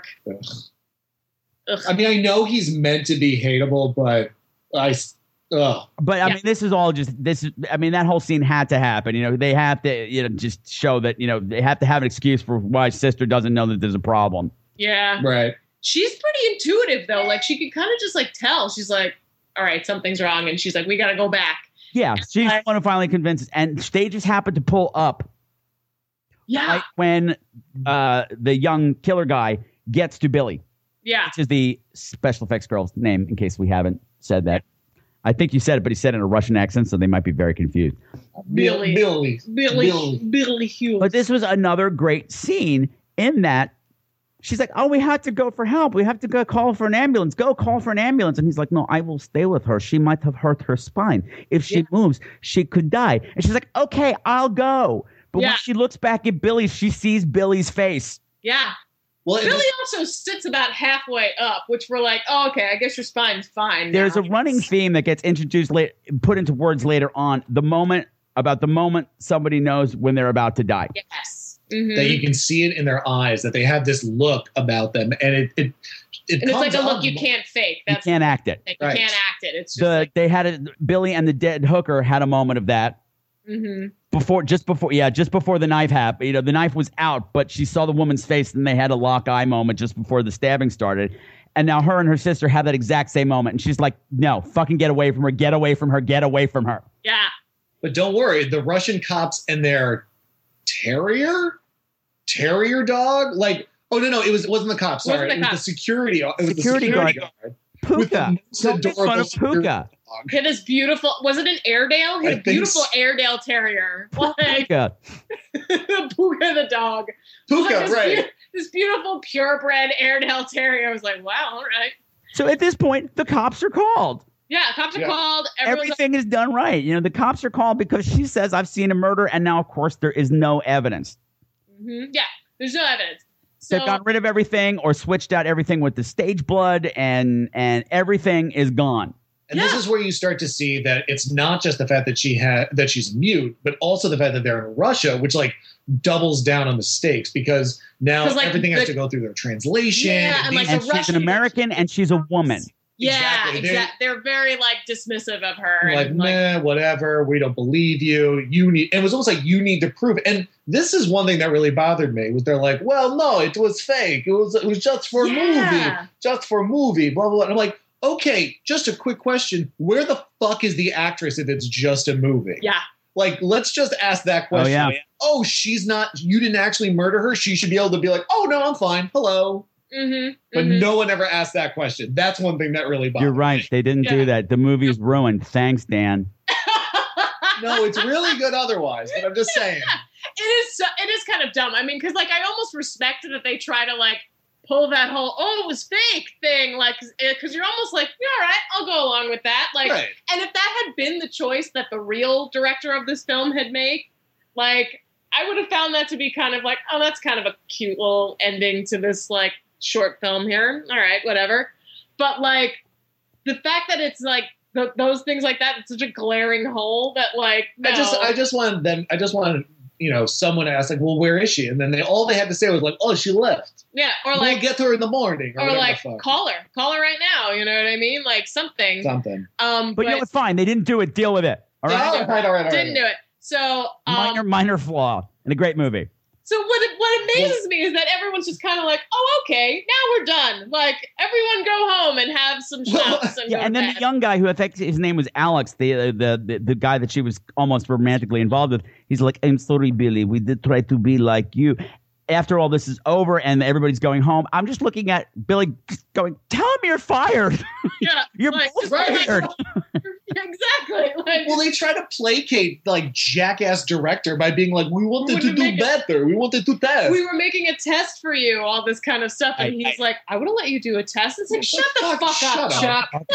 I mean, I know he's meant to be hateable, but But I mean, that whole scene had to happen. You know, they have to, just show that, they have to have an excuse for why sister doesn't know that there's a problem. Yeah. Right. She's pretty intuitive, though. Like, she can kind of just, like, tell. She's like, all right, something's wrong. And she's like, we got to go back. Yeah. She's the one who finally convinces. And they just happen to pull up. Yeah. Right when the young killer guy gets to Billy. Yeah. Which is the special effects girl's name, in case we haven't said that. I think you said it, but he said it in a Russian accent, so they might be very confused. Billy Hughes. But this was another great scene in that she's like, oh, we have to go for help. We have to go call for an ambulance. Go call for an ambulance. And he's like, no, I will stay with her. She might have hurt her spine. If she moves, she could die. And she's like, okay, I'll go. But when she looks back at Billy, she sees Billy's face. Yeah. Well, Billy also sits about halfway up, which we're like, oh, okay, I guess your spine's fine. There's a running theme that gets introduced, put into words later on, the moment somebody knows when they're about to die. Yes. Mm-hmm. That you can see it in their eyes, that they have this look about them. And it's like a look you can't fake. You can't act it. You can't act it. It's just Billy and the dead hooker had a moment of that. Mm-hmm. Just before the knife happened. The knife was out, but she saw the woman's face, and they had a lock eye moment just before the stabbing started. And now her and her sister have that exact same moment, and she's like, "No, fucking get away from her! Get away from her! Get away from her!" Yeah. But don't worry, the Russian cops and their terrier dog, like, oh no, it wasn't the cops. Sorry, it was the security. It was security guard. Puka. Puka. He had this beautiful, was it an Airedale? He had a beautiful Airedale Terrier. Like, Yeah. Puka the dog. Puka, This right. This beautiful purebred Airedale Terrier. I was like, wow, all right. So at this point, the cops are called. Yeah, cops are called. Everyone's Everything is done right. You know, the cops are called because she says, I've seen a murder. And now, of course, there is no evidence. Yeah, there's no evidence. So, They've gotten rid of everything or switched out everything with the stage blood and everything is gone. And this is where you start to see that it's not just the fact that she's mute, but also the fact that they're in Russia, which like doubles down on the stakes because now like, everything has to go through their translation. Yeah, and, like, And the she's Russian- an American and she's a woman. yeah, exactly. exactly. They're very like dismissive of her. like, and, meh, whatever. We don't believe you. You need. It was almost like you need to prove it. And this is one thing that really bothered me was they're like, well, no, it was fake. It was just for a movie, just for a movie. Blah blah blah. And I'm like, okay, just a quick question: where the fuck is the actress if it's just a movie? Yeah. Like, let's just ask that question. Oh, yeah. Oh, she's not. You didn't actually murder her. She should be able to be like, oh no, I'm fine. Hello. But no one ever asked that question. That's one thing that really bothered You're right. me. They didn't do that. The movie's ruined. Thanks, Dan. No, it's really good otherwise. But I'm just saying. It is kind of dumb. I mean, because like I almost respect that they try to like pull that whole it was fake thing, like because you're almost like, yeah, all right, I'll go along with that. Like, Right. and if that had been the choice that the real director of this film had made, like I would have found that to be kind of like, oh, that's kind of a cute little ending to this like short film here. All right, whatever. But like the fact that it's like those things like that, it's such a glaring hole that like no. I just wanted someone to ask like, well, where is she? And then all they had to say was like, oh, she left. Yeah, or We'll like get to her in the morning, or whatever like the fuck. call her right now. You know what I mean? Like something. Something. But you know what's fine. They didn't do it. Deal with it. All right. All right. Didn't do it. So Minor flaw in a great movie. So what amazes me is that everyone's just kind of like, oh, okay, now we're done. Like everyone go home and have some schnapps and Yeah, go and to then bed. the young guy who I think his name was Alex, the guy that she was almost romantically involved with. He's like, I'm sorry, Billy. We did try to be like you. After all this is over and everybody's going home, I'm just looking at Billy going, tell him you're fired. Yeah, You're like, both right. fired. Exactly. Like, Well, they try to placate like jackass director by being like, we wanted to wouldn't do make it- better. We wanted to test. we were making a test for you, all this kind of stuff, and he's like, I would have let you do a test. It's like, shut the fuck up, shut Chuck. up.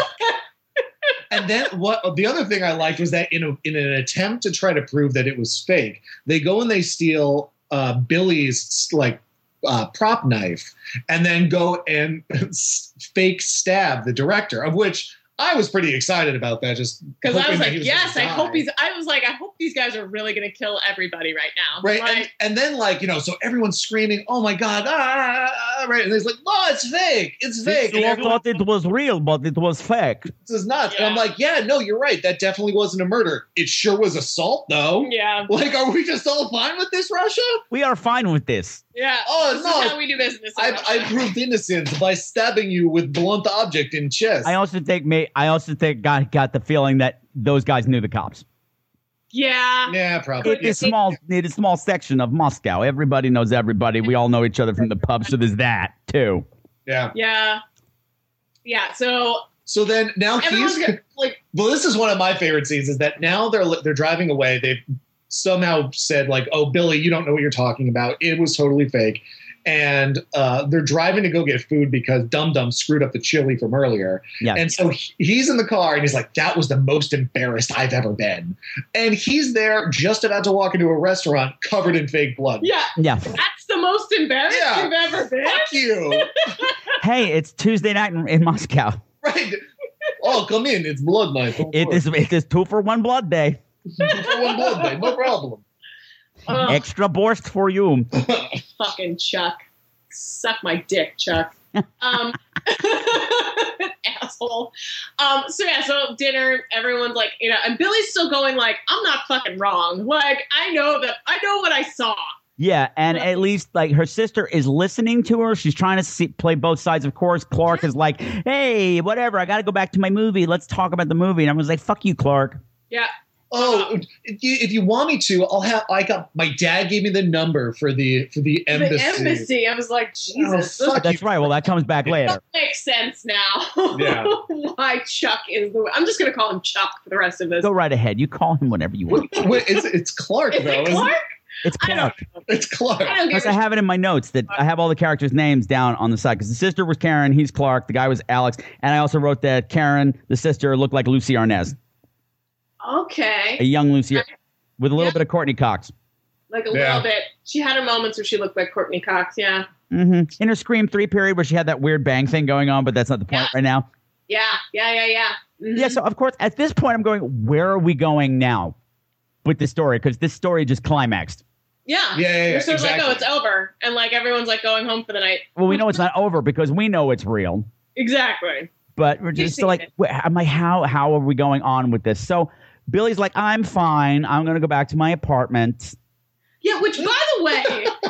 And then the other thing I liked was that in an attempt to try to prove that it was fake, they go and they steal Billy's like prop knife and then go and fake stab the director, of which I was pretty excited about that. Just Because I hoping was that like, he was yes, gonna I hope these guys are really going to kill everybody right now. Right. Like, And then so everyone's screaming, oh my God. Right. And he's like, no, it's fake. It's fake. And You everyone thought it was real, but it was fake. is nuts. Yeah. And I'm like, yeah, no, you're right. That definitely wasn't a murder. It sure was assault though. yeah. Like, are we just all fine with this, Russia? We are fine with this. Yeah. Oh, This no. is how we do business. in I Russia. proved innocence by stabbing you with blunt object in chest. I also think got the feeling that those guys knew the cops. Yeah. Yeah, probably. It's a small section of Moscow. Everybody knows everybody. We all know each other from the pub, so there's that too. Yeah. Yeah. Yeah. So then now everyone's he's like, well, this is one of my favorite scenes is that now they're driving away. They've somehow said like, oh, Billy, you don't know what you're talking about. It was totally fake. And they're driving to go get food because Dum Dum screwed up the chili from earlier. Yeah. And so he's in the car and he's like, that was the most embarrassed I've ever been. And he's there just about to walk into a restaurant covered in fake blood. yeah, Yeah. that's the most embarrassed Yeah. you've ever been. Fuck you. Hey, it's Tuesday night in Moscow. Right. Oh, come in. It's blood night. It is 2-for-1 blood day. One blood day. No problem. Ugh, Extra borscht for you. fucking Chuck. Suck my dick, Chuck. Asshole. So dinner, everyone's like, and Billy's still going like, I'm not fucking wrong. Like, I know what I saw. Yeah, and at least like her sister is listening to her. She's trying to play both sides. Of course, Clark is like, "Hey, whatever. I got to go back to my movie. Let's talk about the movie." And I was like, "Fuck you, Clark." Yeah. Oh, if you want me to, my dad gave me the number for the embassy. The embassy. I was like, Jesus. Oh, fuck That's right. Well, that comes back later. That makes sense now. Yeah. Why Chuck is the. I'm just gonna call him Chuck for the rest of this. Go right ahead. You call him whatever you want. Wait, it's Clark Is though. it isn't Clark? It's I don't Clark. know. It's Clark. I don't Because give I a have it in my notes that I have all the characters' names down on the side. Because the sister was Karen, he's Clark, the guy was Alex, and I also wrote that Karen, the sister, looked like Lucy Arnaz, Okay. a young Lucy, with a little Yeah. bit of Courtney Cox. Like a Yeah. little bit. She had her moments where she looked like Courtney Cox. Yeah. In her Scream 3 period where she had that weird bang thing going on, but that's not the point right now. Yeah. Mhm. Yeah, so of course, at this point, I'm going, where are we going now with this story? Because this story just climaxed. Yeah. Yeah, You're sort of exactly. like, oh, it's over. And like everyone's like going home for the night. Well, we know it's not over because we know it's real. Exactly. But we're just still like, I'm like, how are we going on with this? So Billy's like, I'm fine. I'm going to go back to my apartment. Yeah, which by the way,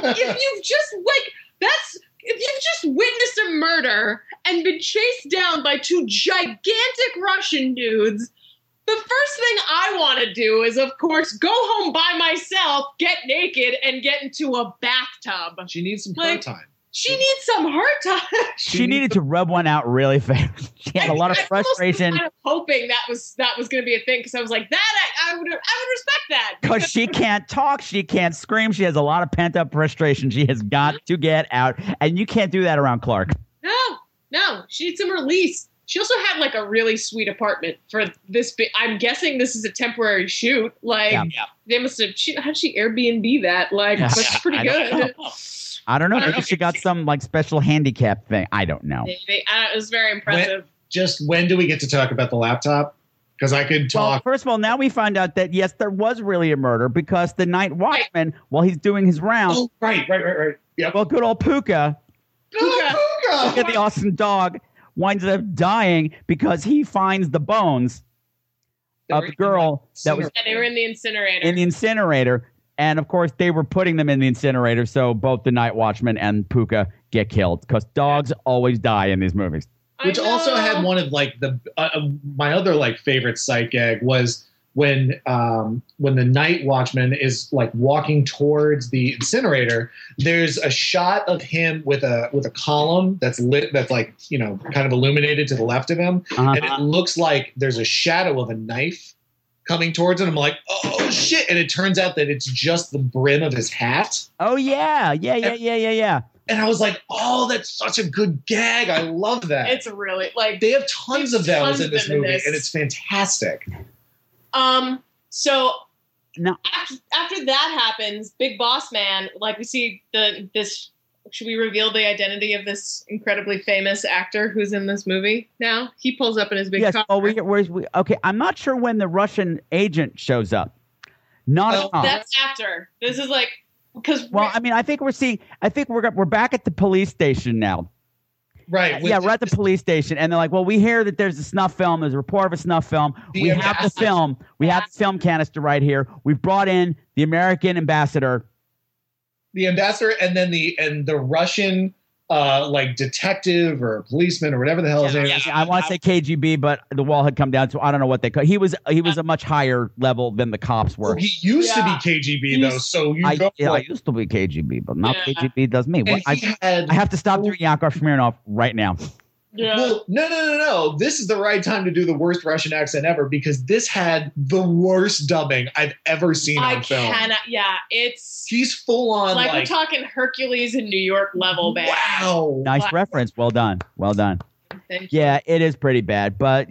if you've just witnessed a murder and been chased down by two gigantic Russian dudes, the first thing I want to do is, of course, go home by myself, get naked, and get into a bathtub. She needs some Like- time. She needs some her time. She needed to rub one out really fast. She had a lot of I almost was frustration kind of hoping that was going to be a thing because I was like, I would respect that because she can't talk. She can't scream. She has a lot of pent up frustration. She has got to get out. And you can't do that around Clark. No, she needs some release. She also had like a really sweet apartment for this. I'm guessing this is a temporary shoot. Like they must have. How'd she Airbnb that? Like that's pretty I don't good. know. I don't know. Maybe she got some like special handicap thing. I don't know. It was very impressive. When do we get to talk about the laptop? Because I could Well, talk. first of all, now we find out that yes, there was really a murder because the night watchman, while he's doing his rounds, Oh, right. Yep. well, good old Puka, Puka. Puka, the awesome dog, winds up dying because he finds the bones of the girl that was And they were in the incinerator. in the incinerator. And of course, they were putting them in the incinerator, so both the night watchman and Puka get killed because dogs always die in these movies. Which also had one of like the my other like favorite sight gag was when the night watchman is like walking towards the incinerator. There's a shot of him with a column that's lit, that's like, you know, kind of illuminated to the left of him, and it looks like there's a shadow of a knife coming towards it. I'm like, oh shit! And it turns out that it's just the brim of his hat. Oh yeah. And I was like, oh, that's such a good gag. I love that. It's really like They have tons of those in this them in movie, this. and it's fantastic. So No. after that happens, Big Boss Man, like we see this. Should we reveal the identity of this incredibly famous actor who's in this movie now? He pulls up in his big Yes. car. Oh, okay. I'm not sure when the Russian agent shows up. Not. That's after. This is like because Well, I mean, I think we're back at the police station now. Right. Yeah, we're at the police station, and they're like, "Well, we hear that there's a snuff film. There's a report of a snuff film. We have the film. We have the film canister right here. We've brought in the American ambassador, the ambassador, and then the Russian like detective or policeman or whatever the hell his name is. I want to say KGB, but the wall had come down, so I don't know what they call. He was a much higher level than the cops were. Well, he used to be KGB though, so you go. I used to be KGB, but now KGB does me. Well, And I have to stop doing Yakov Smirnoff right now. Yeah. Well, no. This is the right time to do the worst Russian accent ever because this had the worst dubbing I've ever seen on film. It's He's full on like we're talking Hercules in New York level bad. Wow. Nice reference. Well done. Thank you. Yeah, it is pretty bad, but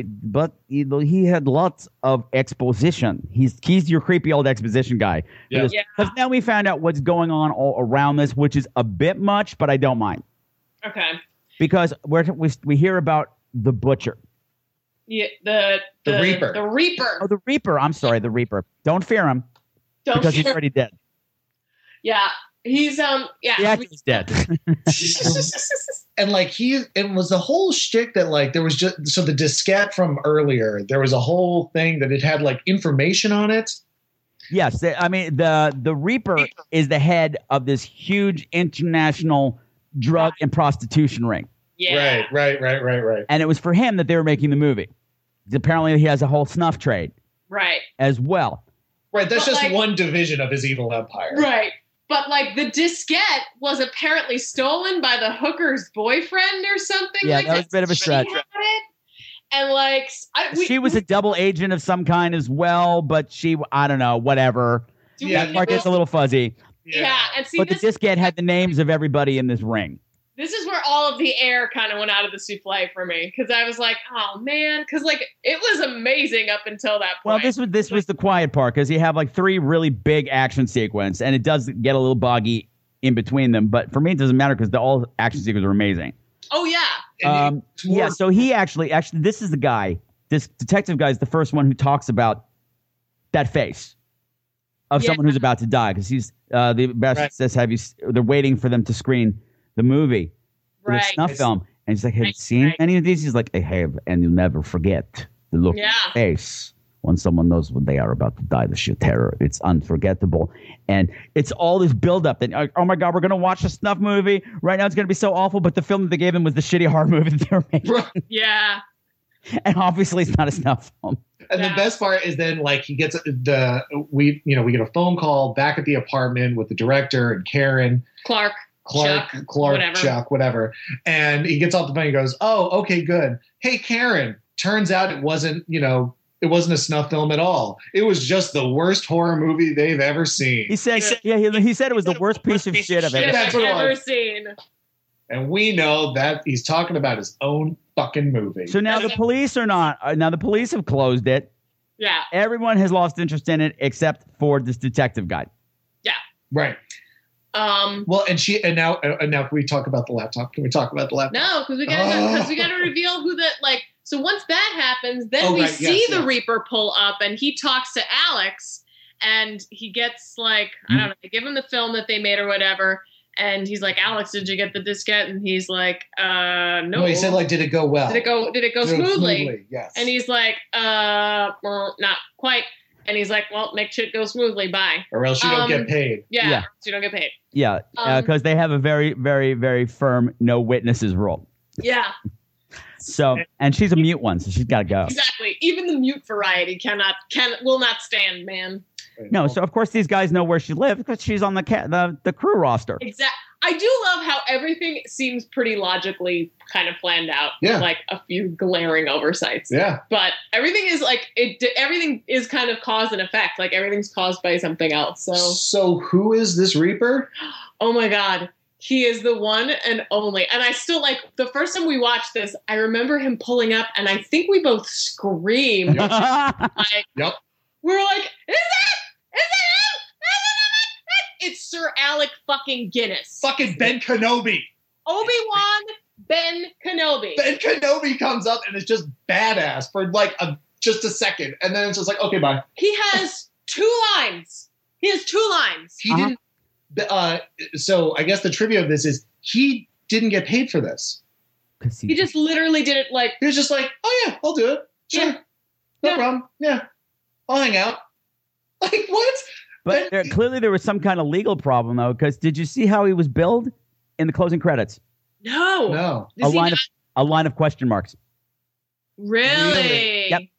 he had lots of exposition. He's your creepy old exposition guy. Yeah. Because now we found out what's going on all around this, which is a bit much, but I don't mind Okay. because we hear about the butcher. Yeah, the Reaper. The Reaper. Oh, the Reaper. I'm sorry, the Reaper. Don't fear him because he's already dead. Yeah. He's Yeah, he's dead. And like it was the whole shtick that like there was just so the diskette from earlier, there was a whole thing that it had like information on it. Yes, I mean the Reaper is the head of this huge international drug and prostitution ring. Yeah. Right. And it was for him that they were making the movie. Apparently he has a whole snuff trade. Right. as well. Right, that's But, just like- one division of his evil empire. Right. But like the diskette was apparently stolen by the hooker's boyfriend or something. Yeah, like that was a bit of a She stretch. had it, and like She was a double agent of some kind as well, but I don't know, whatever. That part gets a little fuzzy. Yeah, and see, But the diskette had the names of everybody in this ring. this is where all of the air kind of went out of the souffle for me, because I was like, oh man, because like it was amazing up until that point. Well, this was the quiet part, because you have like 3 really big action sequences, and it does get a little boggy in between them. But for me, it doesn't matter because all action sequences are amazing. Oh yeah. Yeah. So he actually, this is the guy. This detective guy is the first one who talks about that face of someone who's about to die, because he's the best says they're waiting for them to screen the movie, the snuff film, and he's like, have you seen any of these? He's like, I have, and you'll never forget the look on your face when someone knows when they are about to die. The sheer terror, it's unforgettable. And it's all this buildup that, oh my God, we're going to watch a snuff movie right now. It's going to be so awful. But the film that they gave him was the shitty horror movie that they were making. Yeah. And obviously it's not a snuff film. And the best part is then like he gets we get a phone call back at the apartment with the director and Karen. Clark, Chuck, whatever. And he gets off the phone and goes, oh, okay, good. Hey, Karen, turns out it wasn't a snuff film at all. It was just the worst horror movie they've ever seen. He said, he said it was the worst piece of shit I've ever seen. And we know that he's talking about his own fucking movie. So now the police are not. Now the police have closed it. Yeah. Everyone has lost interest in it except for this detective guy. Yeah. Right. Well, and now can we talk about the laptop? Can we talk about the laptop? No, because we gotta reveal who the like. So once that happens, then we see the Reaper pull up, and he talks to Alex, and he gets like I don't know, they give him the film that they made or whatever, and he's like, Alex, did you get the diskette? And he's like, no. No, he said like, did it go well? Did it go smoothly? Yes. And he's like, well, not quite. And he's like, well, make shit go smoothly. Bye. Or else you don't get paid. Yeah. Or else you don't get paid. Yeah. Because they have a very, very, very firm no witnesses rule. Yeah. So, and she's a mute one, so she's got to go. Exactly. Even the mute variety will not stand, man. No, so of course these guys know where she lives because she's on the crew roster. Exactly. I do love how everything seems pretty logically kind of planned out. Yeah. Like a few glaring oversights. Yeah. But everything is like everything is kind of cause and effect. Like everything's caused by something else. So who is this Reaper? Oh my God. He is the one and only. And I still like the first time we watched this, I remember him pulling up and I think we both screamed. Yep. Yep. We were like, is it? Is it him? It's Sir Alec fucking Guinness. Fucking Ben Kenobi. Obi-Wan Ben Kenobi. Ben Kenobi comes up and it's just badass for like just a second. And then it's just like, okay, bye. He has 2 lines. He didn't. So I guess the trivia of this is he didn't get paid for this. He just literally did it like. He was just like, oh yeah, I'll do it. Sure. Yeah. No problem. Yeah. I'll hang out. Like, what? But clearly there was some kind of legal problem, though, because did you see how he was billed in the closing credits? No. A line of question marks. Really? Yep.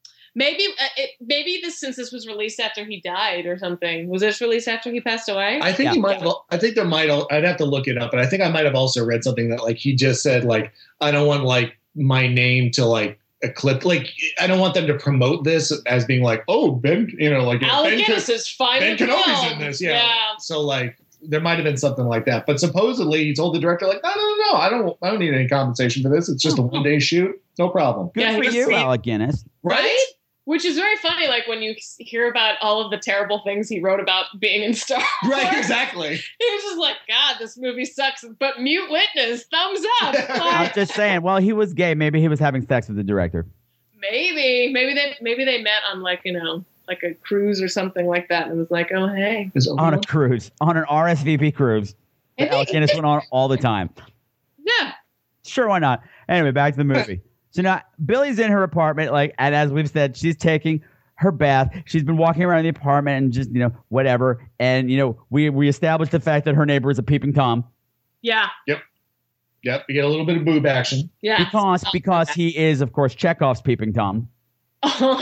Maybe since this was released after he died or something. Was this released after he passed away? I think he might have. I think there might. I'd have to look it up, but I think I might have also read something that like he just said like I don't want like my name to like a clip, like I don't want them to promote this as being like, oh, Ben, like Alec Ben Guinness is fine. Ben Kenobi's in this, yeah. So like there might have been something like that, but supposedly he told the director like, no, I don't need any compensation for this. It's just a 1-day shoot, no problem. Good for you, Alec Guinness. Right? Which is very funny, like when you hear about all of the terrible things he wrote about being in Star Wars. Right, exactly. He was just like, God, this movie sucks, but mute witness, thumbs up. I was just saying, well, he was gay. Maybe he was having sex with the director. Maybe they met on like a cruise or something like that, and it was like, oh hey, on a cruise, on an RSVP cruise. Alec Guinness went on all the time. Yeah, sure, why not? Anyway, back to the movie. So now Billy's in her apartment, and as we've said, she's taking her bath. She's been walking around the apartment and just, whatever. And, we established the fact that her neighbor is a peeping Tom. Yeah. Yep. We get a little bit of boob action. Yeah. Because he is, of course, Chekhov's peeping Tom.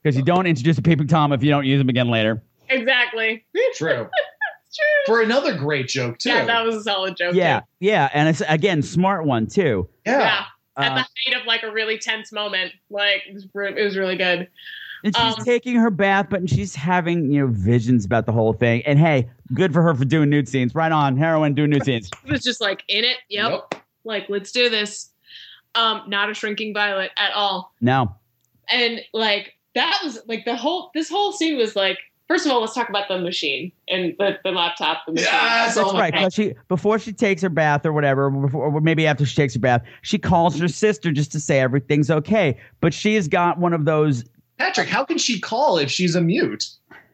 Because you don't introduce a peeping Tom if you don't use him again later. Exactly. True. It's true. For another great joke too. Yeah, that was a solid joke. Yeah, too. yeah, and it's again smart one too. Yeah. At the height of like a really tense moment, like it was really good. And she's taking her bath, but she's having visions about the whole thing. And hey, good for her for doing nude scenes. Right on, heroin doing nude scenes. It was just like in it. Yep. Like let's do this. Not a shrinking violet at all. No. And like that was like this whole scene was like. First of all, let's talk about the machine and the laptop. The machine. Yes, That's right. Because before she takes her bath or whatever, or maybe after she takes her bath, she calls her sister just to say everything's okay. But she has got one of those. Patrick, how can she call if she's a mute?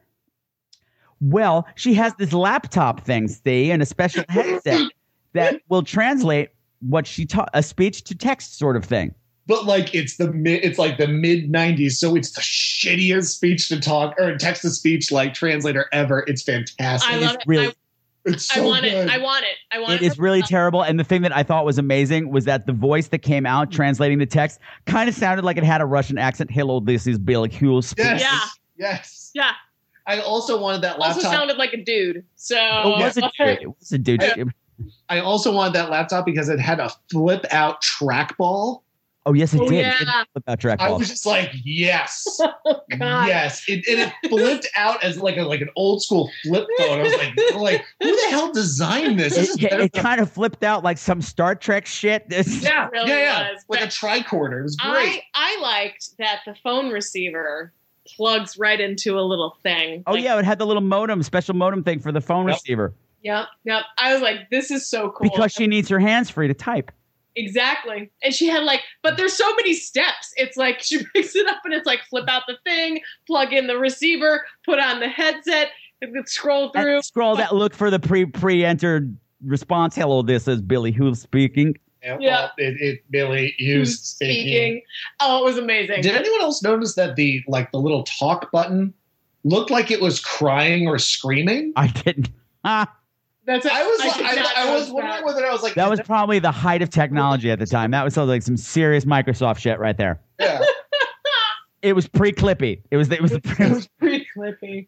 Well, she has this laptop thing, and a special headset that will translate what she a speech to text sort of thing. But like it's like the mid 90s, so it's the shittiest speech to talk or text to speech like translator ever. It's fantastic. I love it. Really, it's so I want good. it. I want it. It is really terrible. And the thing that I thought was amazing was that the voice that came out translating the text kind of sounded like it had a Russian accent. Hello, this is Bill Hughes. Yes. Yeah. Yes. Yeah. I also wanted that laptop. Also sounded like a dude. So It was a dude. I also wanted that laptop because it had a flip out trackball. Oh, yes, it Oh, did. yeah. It did flip out trackball. I was just like, yes. Oh, God. Yes. It flipped out as like an old school flip phone. I was like, who the hell designed this? This is better It than- kind of flipped out like some Star Trek shit. yeah, It really yeah. was. Like a But tricorder. It was great. I liked that the phone receiver plugs right into a little thing. Oh, Like, yeah, it had the little special modem thing for the phone receiver. Yep. I was like, this is so cool. Because she needs her hands free to type. Exactly. And she had but there's so many steps. It's like she picks it up and it's like flip out the thing, plug in the receiver, put on the headset, scroll through. And scroll that, look for the pre-entered response. Hello, this is Billy who's speaking. Yeah. Well, it Billy used speaking. Oh, it was amazing. Did anyone else notice that the little talk button looked like it was crying or screaming? I didn't. That's I was did not I was notice wondering that. whether I was like That was probably the height of technology at the time. That was like some serious Microsoft shit right there. yeah. It was pre-Clippy. It was pretty clippy.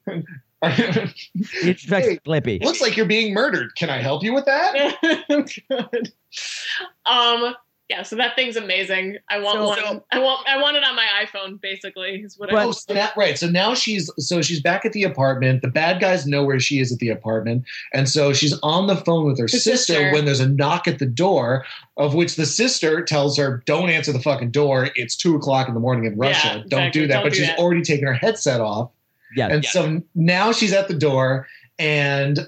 it's like Hey, Clippy. Looks like you're being murdered. Can I help you with that? Good. Yeah, so that thing's amazing. I want one. I want it on my iPhone, basically, is what I Oh, right. So now she's back at the apartment. The bad guys know where she is at the apartment. And so she's on the phone with her sister when there's a knock at the door, of which the sister tells her, don't answer the fucking door. It's 2:00 in the morning in Russia. Yeah, Don't do that. Don't but do she's that. already taken her headset off. Yeah. And so now she's at the door and,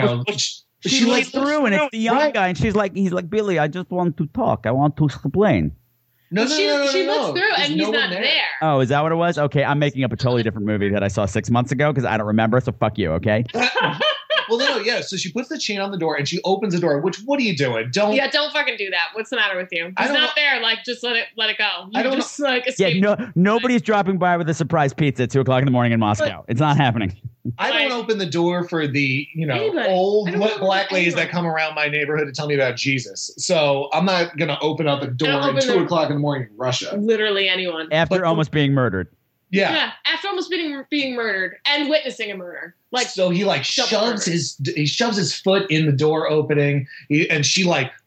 She looks through, and it's the young Right. guy, and he's like, Billy, I just want to talk. I want to explain. No. She looks through There's and no he's one not there. Oh, is that what it was? Okay, I'm making up a totally different movie that I saw 6 months ago because I don't remember. So fuck you. Okay. Well, no, yeah. So she puts the chain on the door and she opens the door. Which, what are you doing? Don't. Yeah, don't fucking do that. What's the matter with you? I He's don't not there. Like, just let it go. You I don't just like Yeah. escape. Nobody's dropping by with a surprise pizza at 2:00 in the morning in Moscow. It's not happening. I don't open the door for the, Anybody. old I don't open black it for ladies that anyone. come around my neighborhood to tell me about Jesus. So I'm not going to open up the door don't at open 2:00 in the morning in Russia. Literally anyone. After But- almost being murdered. Yeah. After almost being murdered and witnessing a murder. Like, So he shoves his foot in the door opening, and she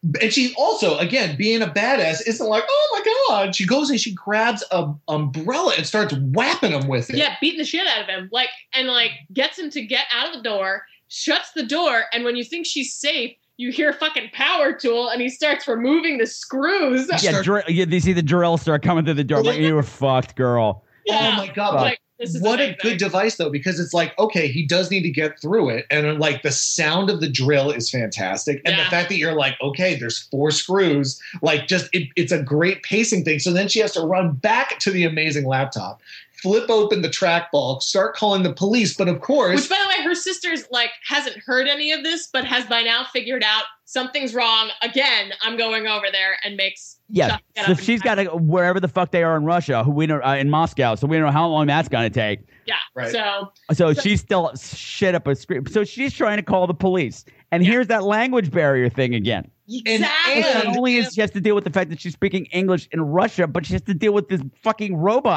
also, again, being a badass, isn't like, oh my god. She goes and she grabs a umbrella and starts whapping him with it. yeah, beating the shit out of him. And gets him to get out of the door, shuts the door, and when you think she's safe, you hear a fucking power tool, and he starts removing the screws. Yeah, you see the drill start coming through the door. I'm like, you were fucked, girl. Yeah. Oh my god. Like, this is What a amazing. good device, though, because it's like, okay, he does need to get through it. And the sound of the drill is fantastic. And the Yeah. fact that you're like, okay, there's 4 screws, it's a great pacing thing. So then she has to run back to the amazing laptop, flip open the trackball, start calling the police. But of course, Which, by the way, her sister's hasn't heard any of this, but has by now figured out something's wrong. Again, I'm going over there and makes Yeah, Chuck get so up she's and- got to wherever the fuck they are in Russia, who we know in Moscow, so we don't know how long that's going to take. Yeah. Right. So She's still shit up a screen. So she's trying to call the police, and here's that language barrier thing again. exactly. Not And- only is she has to deal with the fact that she's speaking English in Russia, but she has to deal with this fucking robot.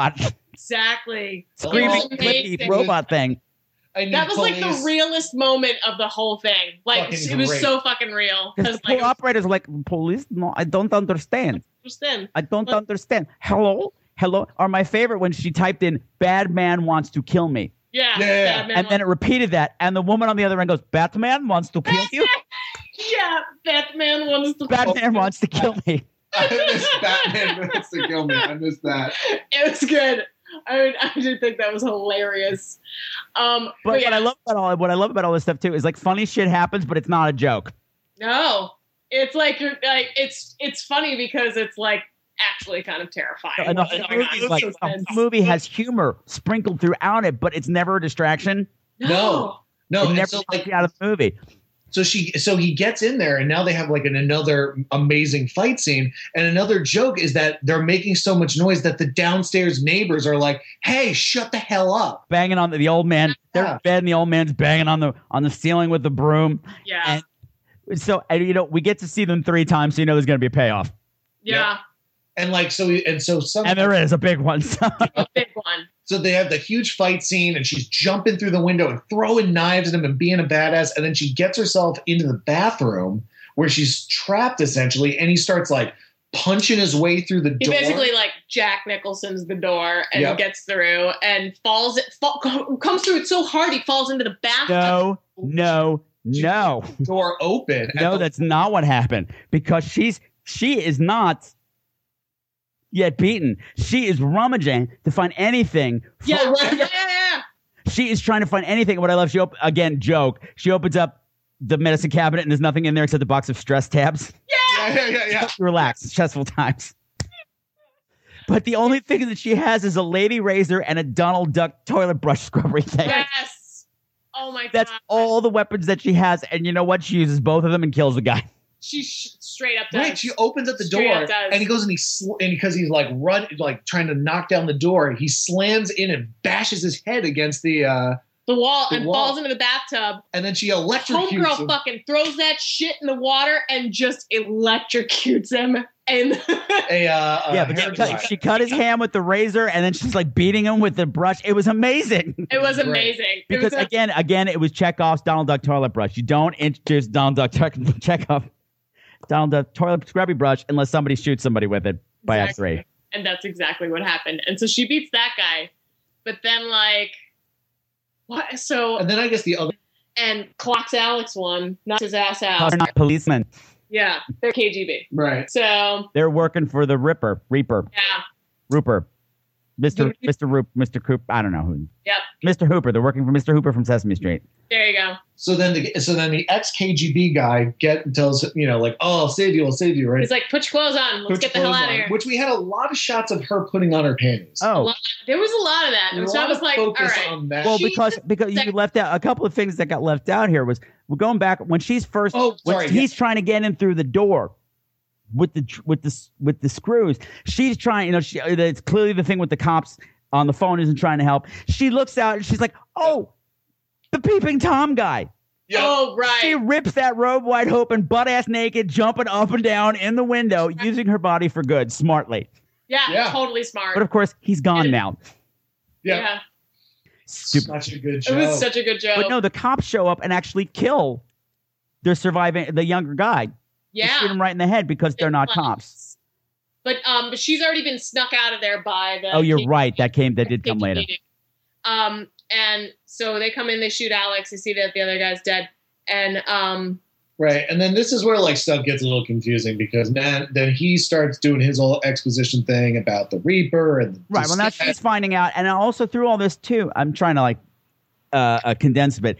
Exactly. Screaming Oh, clicky amazing. robot thing. That was like the realest moment of the whole thing. Like Fucking it was great. so fucking real. The Because poor like, operator's like, police? No, I don't understand. I don't understand. Hello? Or my favorite when she typed in, bad man wants to kill me. Yeah. Yeah. Batman And then it repeated that. And the woman on the other end goes, Batman wants to kill you? yeah, Batman wants to. Batman wants to kill me. I miss Batman wants to kill me. I miss that. It was good. I did think that was hilarious. But yeah. what I love about all this stuff too is like funny shit happens, but it's not a joke. No, it's like it's funny because it's like actually kind of terrifying. And the what's whole going on. movie is like, It's the movie has humor sprinkled throughout it, but it's never a distraction. No. It and never so, takes you out of the movie. So he gets in there, and now they have like another amazing fight scene. And another joke is that they're making so much noise that the downstairs neighbors are like, "Hey, shut the hell up!" Banging on the old man. They're in bed, and the old man's banging on the ceiling with the broom. Yeah. And so, we get to see them 3 times, so you know there's going to be a payoff. Yeah. And like so some And there is a big one. A big one. So they have the huge fight scene, and she's jumping through the window and throwing knives at him and being a badass. And then she gets herself into the bathroom where she's trapped essentially, and he starts like punching his way through the He door. basically like Jack Nicholson's the door and Yep. gets through and comes through it so hard he falls into the bathtub. No. door open. No, that's not what happened. Because she is not yet beaten. She is rummaging to find anything. Yeah, right. Yeah. She is trying to find anything. What I love, she opens up the medicine cabinet and there's nothing in there except a box of stress tabs. Yeah. Relax, stressful times. But the only thing that she has is a lady razor and a Donald Duck toilet brush scrubbery thing. Yes. Oh my god. That's all the weapons that she has. And you know what? She uses both of them and kills the guy. She straight up does. Right, she opens up the Straight door, up does. and he goes and and because he's like trying to knock down the door, he slams in and bashes his head against the wall the and wall. falls into the bathtub. and then she electrocutes Homegirl him. fucking throws that shit in the water and just electrocutes him. And Yeah, but she cut his hand with the razor, and then she's like beating him with the brush. It was amazing. it was Great. amazing. Because again, it was Chekhov's Donald Duck toilet brush. You don't introduce Donald Duck Chekhov Donald Duck toilet scrubby brush unless somebody shoots somebody with it by X3. And that's exactly what happened. And so she beats that guy. But then like what so And then I guess the other and clocks Alex one, knocks his ass out. They're not policemen. Yeah, they're KGB. right. So They're working for the Reaper. yeah. Mr. Coop. I don't know who. Yep. Mr. Hooper. They're working for Mr. Hooper from Sesame Street. There you go. So then the ex KGB guy tells like, "Oh, I'll save you, right?" He's like, put your clothes on. Let's Put get the your hell clothes out of on, here. Which we had a lot of shots of her putting on her panties. Oh, There was a lot of that. And A so I lot was of like, all focus right. on that. well, She's because you left out a couple of things that got left out here. We're going back when she's first. Oh, when sorry, he's trying to get in through the door with the screws. She's trying. It's clearly the thing with the cops on the phone isn't trying to help. She looks out and she's like, "Oh, the peeping Tom guy." Yep. Oh, She right. rips that robe wide open, butt ass naked, jumping up and down in the window, using her body for good, smartly. Yeah, totally smart. But of course, he's gone now. Yeah. Stupid. Such a good It joke. was such a good joke. But no, the cops show up and actually kill the younger guy. They yeah. shoot him right in the head because they're not cops. But she's already been snuck out of there by the Oh, you're right. That did come later. And so they come in, they shoot Alex, they see that the other guy's dead. And Right, and then this is where stuff gets a little confusing because then he starts doing his whole exposition thing about the Reaper and Right. Well, now she's finding out, and also through all this too. I'm trying to condense a bit.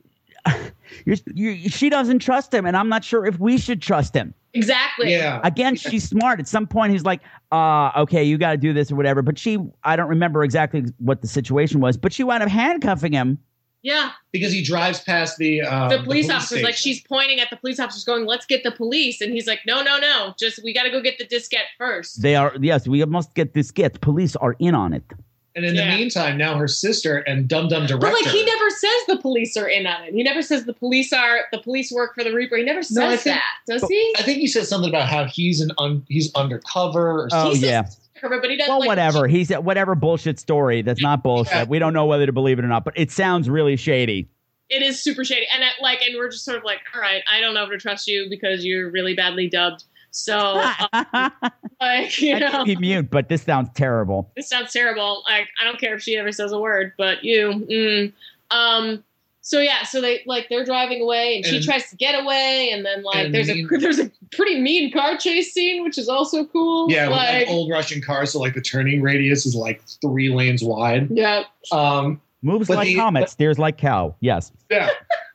She doesn't trust him, and I'm not sure if we should trust him. exactly. Yeah, Again, she's smart. At some point, he's like, okay, you got to do this or whatever. But I don't remember exactly what the situation was, but she wound up handcuffing him. Yeah. because he drives past the Police officers, station. like she's pointing at the police officers going, let's get the police. And he's like, no. Just, we got to go get the diskette first. They are, yes, we must get this. Police are in on it. And in the meantime, now her sister and Dum Dum director. But he never says the police are in on it. He never says the police work for the Reaper. He never says that, does he? I think he said something about how he's undercover. Or Oh, something. yeah. her, but he doesn't. Well, like, whatever. He's whatever bullshit story that's not bullshit. Yeah. We don't know whether to believe it or not, but it sounds really shady. It is super shady, and and we're just sort of like, all right, I don't know if to trust you because you're really badly dubbed. So, like, you know, I can be mute, but this sounds terrible. this sounds terrible. Like, I don't care if she ever says a word, but you, So yeah, so they're driving away, and she tries to get away, and then there's a pretty mean car chase scene, which is also cool. Yeah, like old Russian cars, so like the turning radius is like 3 lanes wide. Yeah. Moves like comet, steers like cow. Yes. Yeah.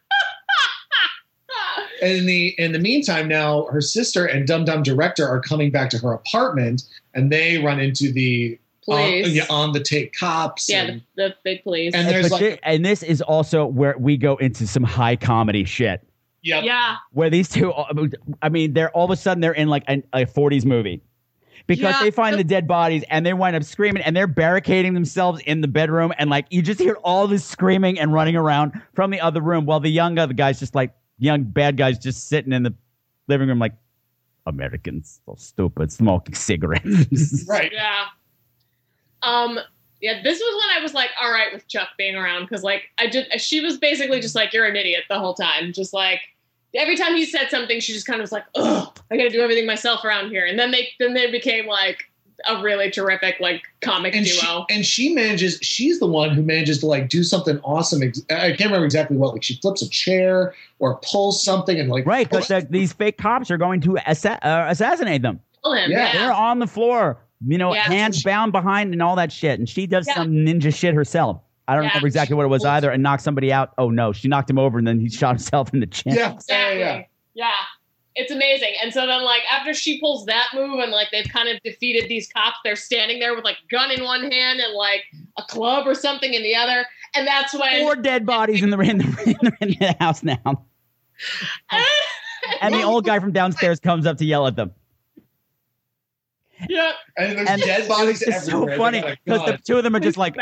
And in the meantime, now her sister and Dum Dum Director are coming back to her apartment, and they run into the police. On the take cops. Yeah, and, the big police. and there's and this is also where we go into some high comedy shit. Yep. Yeah. Where these two, I mean, they're all of a sudden they're in like a 40s movie. Because they find the dead bodies and they wind up screaming and they're barricading themselves in the bedroom, and like you just hear all this screaming and running around from the other room while the young other guys just like young bad guys just sitting in the living room like Americans so stupid smoking cigarettes. Right. Yeah. Yeah, this was when I was like, all right with Chuck being around, because like she was basically just like, you're an idiot the whole time. Just like every time he said something, she just kind of was like, ugh, I gotta do everything myself around here. And then they became like a really terrific like comic duo. She's the one who manages to like do something awesome. I can't remember exactly what, like she flips a chair or pulls something and like right, because these fake cops are going to assassinate them. Kill him. Yeah. They're on the floor, hands bound behind and all that shit. And she does some ninja shit herself. I don't remember exactly what it was either, and knocked somebody out. Oh no, she knocked him over and then he shot himself in the chin. Yeah, Exactly. Yeah. It's amazing. And so then like after she pulls that move and like they've kind of defeated these cops, they're standing there with like gun in one hand and like a club or something in the other. And that's when 4 dead bodies in the house now. And the old guy from downstairs comes up to yell at them. Yeah. And there's dead bodies It's everywhere. so funny because the two of them are just like,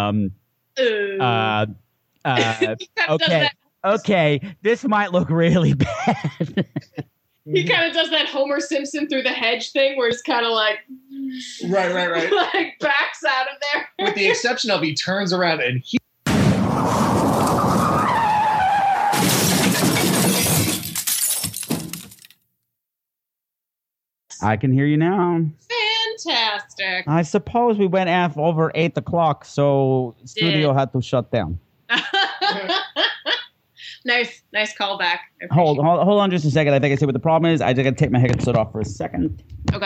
okay, this might look really bad. He kind of does that Homer Simpson through the hedge thing where he's kind of like, Right. like backs out of there. With the exception of he turns around and he. I can hear you now. Fantastic. I suppose we went over 8 o'clock, so studio had to shut down. Nice callback. Hold on just a second. I think I see what the problem is. I just got to take my headset off for a second. Okay.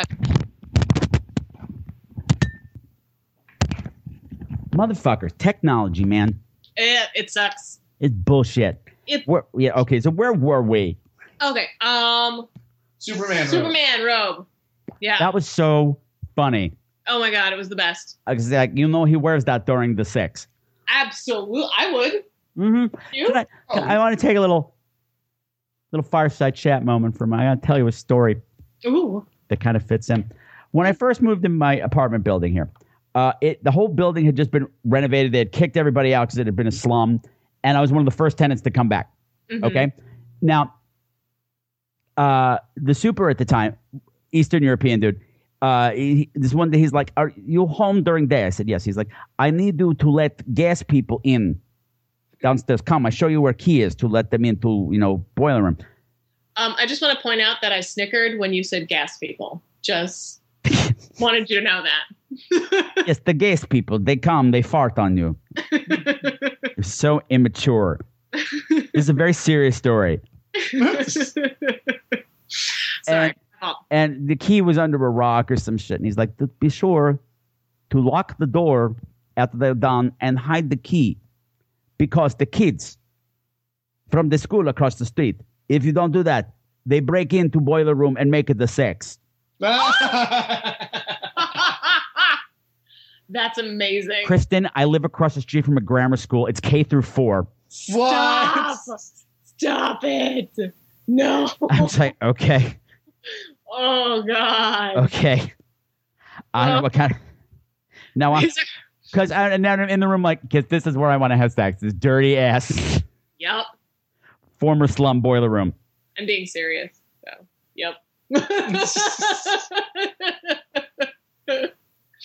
Motherfuckers, technology, man. It sucks. It's bullshit. Okay, so where were we? Okay. Superman robe. Yeah. That was so funny. Oh my god, it was the best. Like, he wears that during the 6. Absolutely, I would. Mm-hmm. You? I want to take a little fireside chat moment for I gotta tell you a story. Ooh. That kind of fits in. When I first moved in my apartment building here, the whole building had just been renovated. They had kicked everybody out because it had been a slum, and I was one of the first tenants to come back. Mm-hmm. Okay, now the super at the time, Eastern European dude. This one day he's like, "Are you home during day?" I said, "Yes." He's like, "I need you to let gas people in downstairs. Come, I show you where key is to let them into, boiler room." I just want to point out that I snickered when you said gas people. Just wanted you to know that. Yes, the gas people. They come, they fart on you. You're so immature. This is a very serious story. Sorry. And the key was under a rock or some shit. And he's like, be sure to lock the door after they're done and hide the key. Because the kids from the school across the street, if you don't do that, they break into boiler room and make it the sex. That's amazing. Kristen, I live across the street from a grammar school. It's K through 4. Stop it. No. I was like, okay. Oh, God. Okay. I don't know what kind of... No, I'm... Because I'm in the room like, because this is where I want to have sex. This dirty ass. Yep. Former slum boiler room. I'm being serious. So, yep.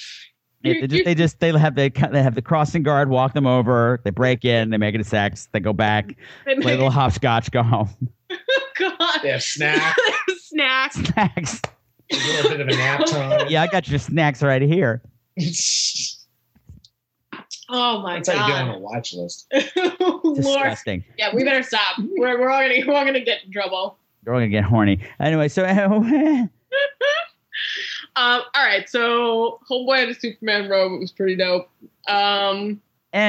They have the crossing guard walk them over. They break in. They make it a sex. They go back. Play a little hopscotch. Go home. God. They have snacks. Snacks. Snacks. A little bit of a nap time. Yeah, I got your snacks right here. Oh my That's how you get on God. a watch list. Lord. Disgusting. Yeah, we better stop. We're all gonna get in trouble. They're all gonna get horny. Anyway, so All right, so Homeboy had a Superman robe. It was pretty dope. and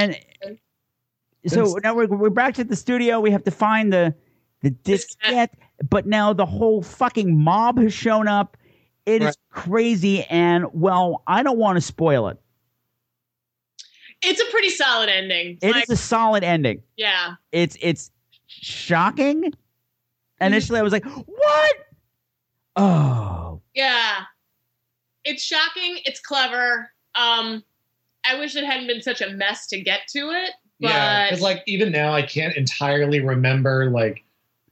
so now we're back to the studio. We have to find the diskette, but now the whole fucking mob has shown up. It is crazy, and well, I don't want to spoil it. It's a pretty solid ending. It is a solid ending. Yeah. It's shocking. Initially, I was like, "What?" Oh, Yeah. It's shocking. It's clever. I wish it hadn't been such a mess to get to it. But Yeah, because like even now I can't entirely remember like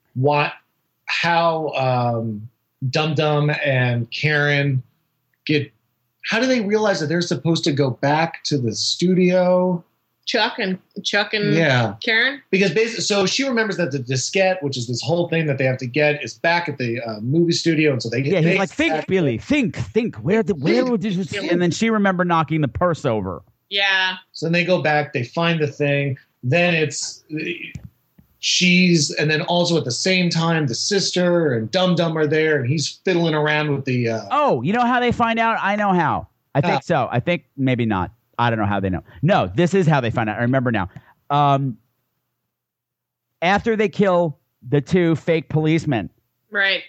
how Dum Dum and Karen get. How do they realize that they're supposed to go back to the studio? Chuck and Yeah, Karen. because basically, so she remembers that the diskette, which is this whole thing that they have to get, is back at the movie studio, and so they yeah. He's like, "Think, Billy, think. Where did you see?" And then she remembered knocking the purse over. Yeah. So then they go back, they find the thing. Then it's and then also at the same time, the sister and Dum Dum are there, and he's fiddling around with the. Oh, you know how they find out? I know how. I think so. I think maybe not. I don't know how they know. No, this is how they find out. I remember now. After they kill the two fake policemen, Right.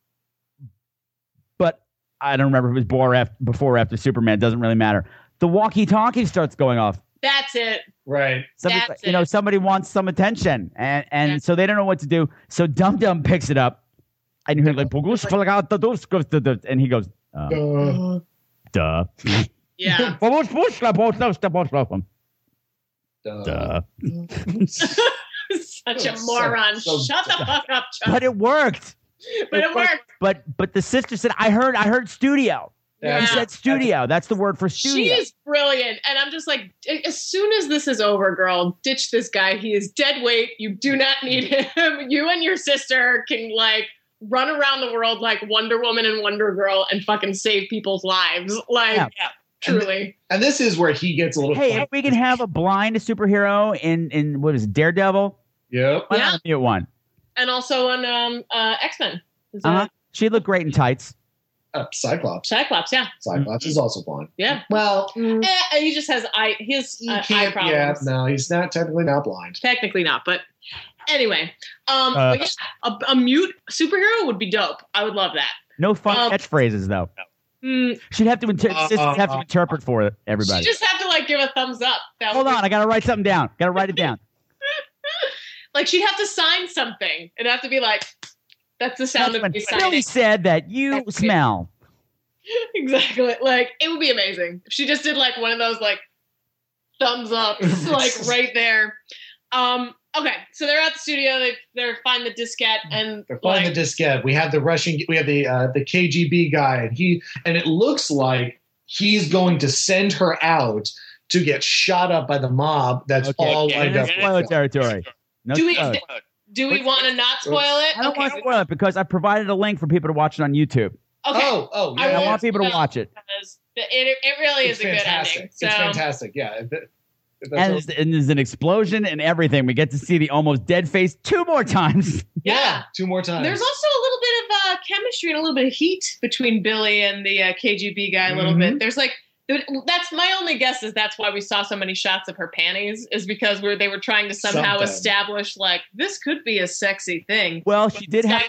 but I don't remember if it was before or after Superman. Doesn't really matter. The walkie-talkie starts going off. That's it. Right. Somebody wants some attention, and so they don't know what to do. So Dum Dum picks it up, and he's like, and he goes, duh. Yeah. Duh. Such a moron. Shut the fuck up, Chuck. But it worked. But it worked. But the sister said, I heard studio. Yeah. He said studio. That's the word for studio. She is brilliant. And I'm just like, as soon as this is over, girl, ditch this guy. He is dead weight. You do not need him. You and your sister can like run around the world like Wonder Woman and Wonder Girl and fucking save people's lives. Like, yeah, truly. And this is where he gets a little. Hey, if we can have a blind superhero in what is it, Daredevil? Yep. Why not mute one? And also on X-Men. She looked great in tights. Cyclops. Yeah. Cyclops is also blonde. Yeah. Well, he just has eye problems. Yeah, no, he's not technically not blind. Technically not, but anyway. But yeah, a mute superhero would be dope. I would love that. No fun catchphrases though. She'd have to interpret for everybody. She just have to like give a thumbs up. Hold on, I gotta write something down. Gotta write it down. Like she'd have to sign something. It'd have to be like, that's the sound of me signing. Billy said that you smell. Exactly. Like it would be amazing if she just did like one of those like thumbs up, like right there. Okay, so they're at the studio. They're finding the diskette, and they're finding the diskette. We have the the KGB guy, and it looks like he's going to send her out to get shot up by the mob. That's all lined up. Spoiler territory. No do we want to not spoil it? I don't want to spoil it because I provided a link for people to watch it on YouTube. Okay. Oh, yeah. I want people to watch it. It really is a good ending. So. It's fantastic. Yeah. And there's an explosion and everything. We get to see the almost dead face 2 more times. Yeah, 2 more times. There's also a little bit of chemistry and a little bit of heat between Billy and the KGB guy. A little bit. There's like. That's my only guess is that's why we saw so many shots of her panties is because they were trying to somehow establish like this could be a sexy thing. Well, she did have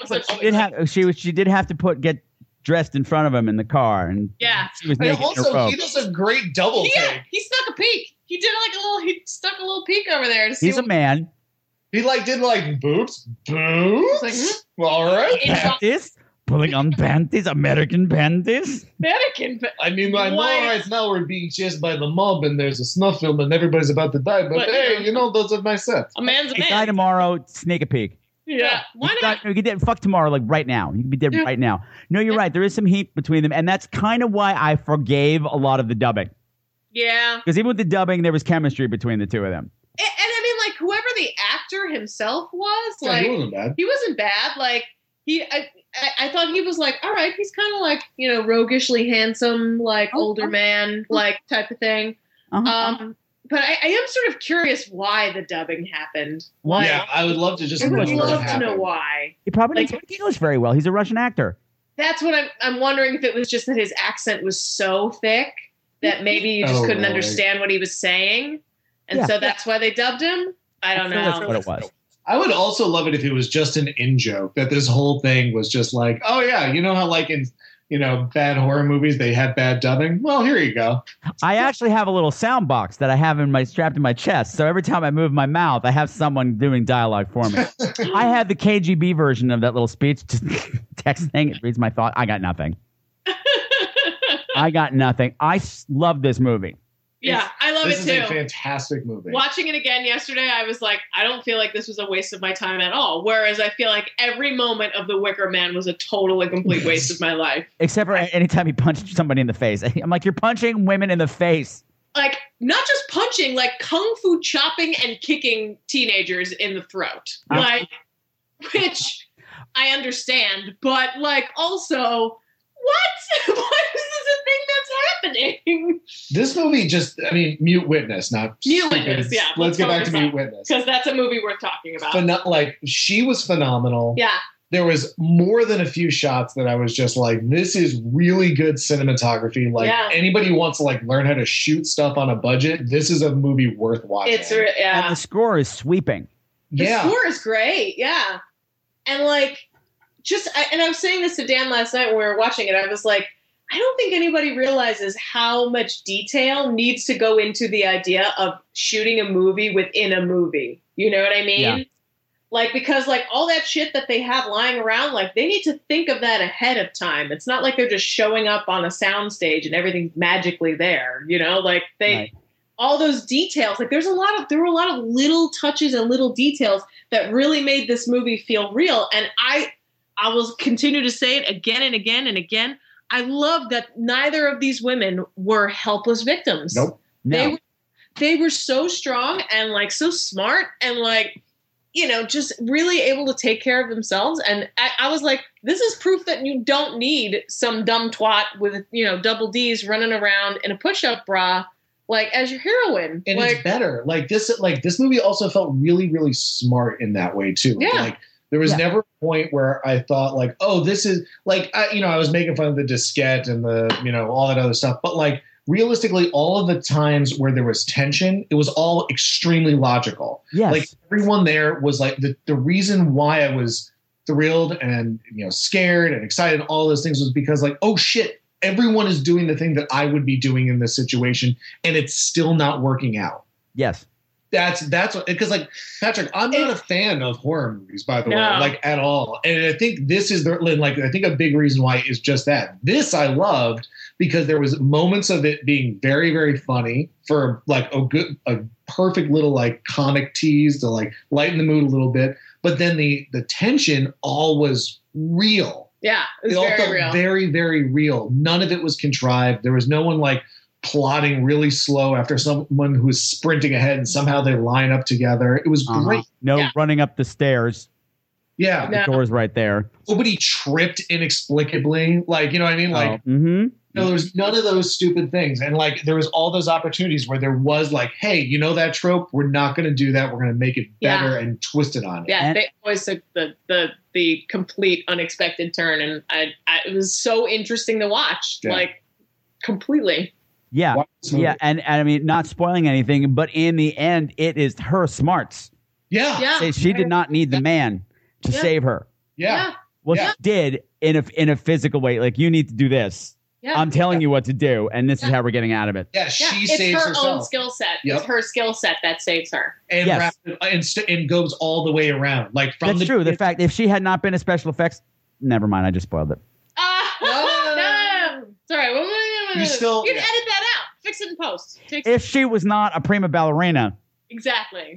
to get dressed in front of him in the car, and she was naked in her robe. He does a great double take. He stuck a peek. He did he stuck a little peek over there to see. He's a man. He did boobs. Like, well, all right. This. Pulling on panties, American panties. I mean, I know right now we're being chased by the mob and there's a snuff film and everybody's about to die. But hey, those are my sets. A man's a man. Die tomorrow, sneak a peek. Yeah, why not? You can fuck tomorrow, like right now. You can be dead right now. No, you're right. There is some heat between them, and that's kind of why I forgave a lot of the dubbing. Yeah. Because even with the dubbing, there was chemistry between the two of them. And I mean, like, whoever the actor himself was, Yeah, like, he wasn't bad. he wasn't bad. Like, I thought he was like, all right, he's kind of like, you know, roguishly handsome, like older man, like type of thing. But I am sort of curious why the dubbing happened. Why? Yeah, I would love to just I would know what love to happened. know why. He probably Like- didn't speak English very well. He's a Russian actor. That's what I'm wondering, if it was just that his accent was so thick that maybe you just Oh, couldn't really? understand what he was saying. And Yeah. so that's why they dubbed him. I don't I feel know. that's what it was. I would also love it if it was just an in-joke, that this whole thing was just like, oh yeah, you know how like in, you know, bad horror movies, they have bad dubbing? Well, here you go. I actually have a little sound box that I have strapped in my chest. So every time I move my mouth, I have someone doing dialogue for me. I have the KGB version of that little speech, just text thing. It reads my thought. I got nothing. I got nothing. Love this movie. Yeah, I love This it is a too. fantastic movie. Watching it again yesterday, I was like, I don't feel like this was a waste of my time at all. Whereas I feel like every moment of The Wicker Man was a total and complete waste of my life. Except for anytime he punched somebody in the face. I'm like, you're punching women in the face. Like, not just punching, like kung fu chopping and kicking teenagers in the throat. Like, which I understand, but like also, what? Why is this a thing that's happening? This movie just, I mean, Mute Witness, not Mute stupid. Witness, yeah. Let's get back to focus on- Mute Witness. Because that's a movie worth talking about. Like, she was phenomenal. Yeah. There was more than a few shots that I was just like, this is really good cinematography. Like, Yeah. anybody who wants to like learn how to shoot stuff on a budget, this is a movie worth watching. It's, And yeah. the score is sweeping. The yeah. score is great, yeah. And like, and I was saying this to Dan last night when we were watching it. I was like, I don't think anybody realizes how much detail needs to go into the idea of shooting a movie within a movie. You know what I mean? Yeah. Like, because like all that shit that they have lying around, like they need to think of that ahead of time. It's not like they're just showing up on a soundstage and everything's magically there. You know, like Right. all those details. Like there were a lot of little touches and little details that really made this movie feel real. And I will continue to say it again and again and again. I love that neither of these women were helpless victims. Nope. No. They were so strong and like so smart and like, you know, just really able to take care of themselves. And I was like, this is proof that you don't need some dumb twat with, you know, double D's running around in a push-up bra, like as your heroine. And like, it's better. Like this movie also felt really, really smart in that way too. Yeah. Like there was Yeah. never a point where I thought like, oh, this is like, I was making fun of the diskette and the, you know, all that other stuff. But like realistically, all of the times where there was tension, it was all extremely logical. Yes. Like everyone there was like the reason why I was thrilled and, you know, scared and excited and all those things was because like, oh shit, everyone is doing the thing that I would be doing in this situation and it's still not working out. Yes. That's what, because like Patrick, I'm not a fan of horror movies, by the way, No. like at all. And I think this is I think a big reason why is just that. This I loved because there was moments of it being very, very funny for like a perfect little like comic tease to like lighten the mood a little bit. But then the tension all was real. yeah, it was It all very felt real. very, very real. None of it was contrived. There was no one like plotting really slow after someone who was sprinting ahead and somehow they line up together. It was great. No Yeah. running up the stairs. Yeah. No. The door's right there. Nobody tripped inexplicably. Like, you know what I mean? Like, Mm-hmm. no, there was none of those stupid things. And like, there was all those opportunities where there was like, hey, you know that trope? We're not going to do that. We're going to make it better and twist it on it. Yeah, And- they always took the complete unexpected turn, and it was so interesting to watch. Yeah. Like completely. Yeah. Watch this movie. Yeah. And I mean, not spoiling anything, but in the end, it is her smarts. Yeah. Yeah. She did not need the man to Yeah. save her. Yeah. Well, Yeah. she did in a physical way. Like, you need to do this. Yeah. I'm telling you what to do, and this is how we're getting out of it. Yeah. Yeah, She it's saves her herself. own skill set. Yep. It's her skill set that saves her. and, Yes. and goes all the way around. Like from That's true. The fact, if she had not been a special effects, never mind. I just spoiled it. No. Sorry. You still- You can yeah. edit that out. Fix it in post. If she was not a prima ballerina. Exactly.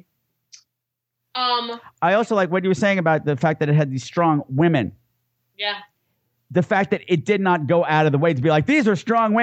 I also like what you were saying about the fact that it had these strong women. Yeah. The fact that it did not go out of the way to be like, these are strong women.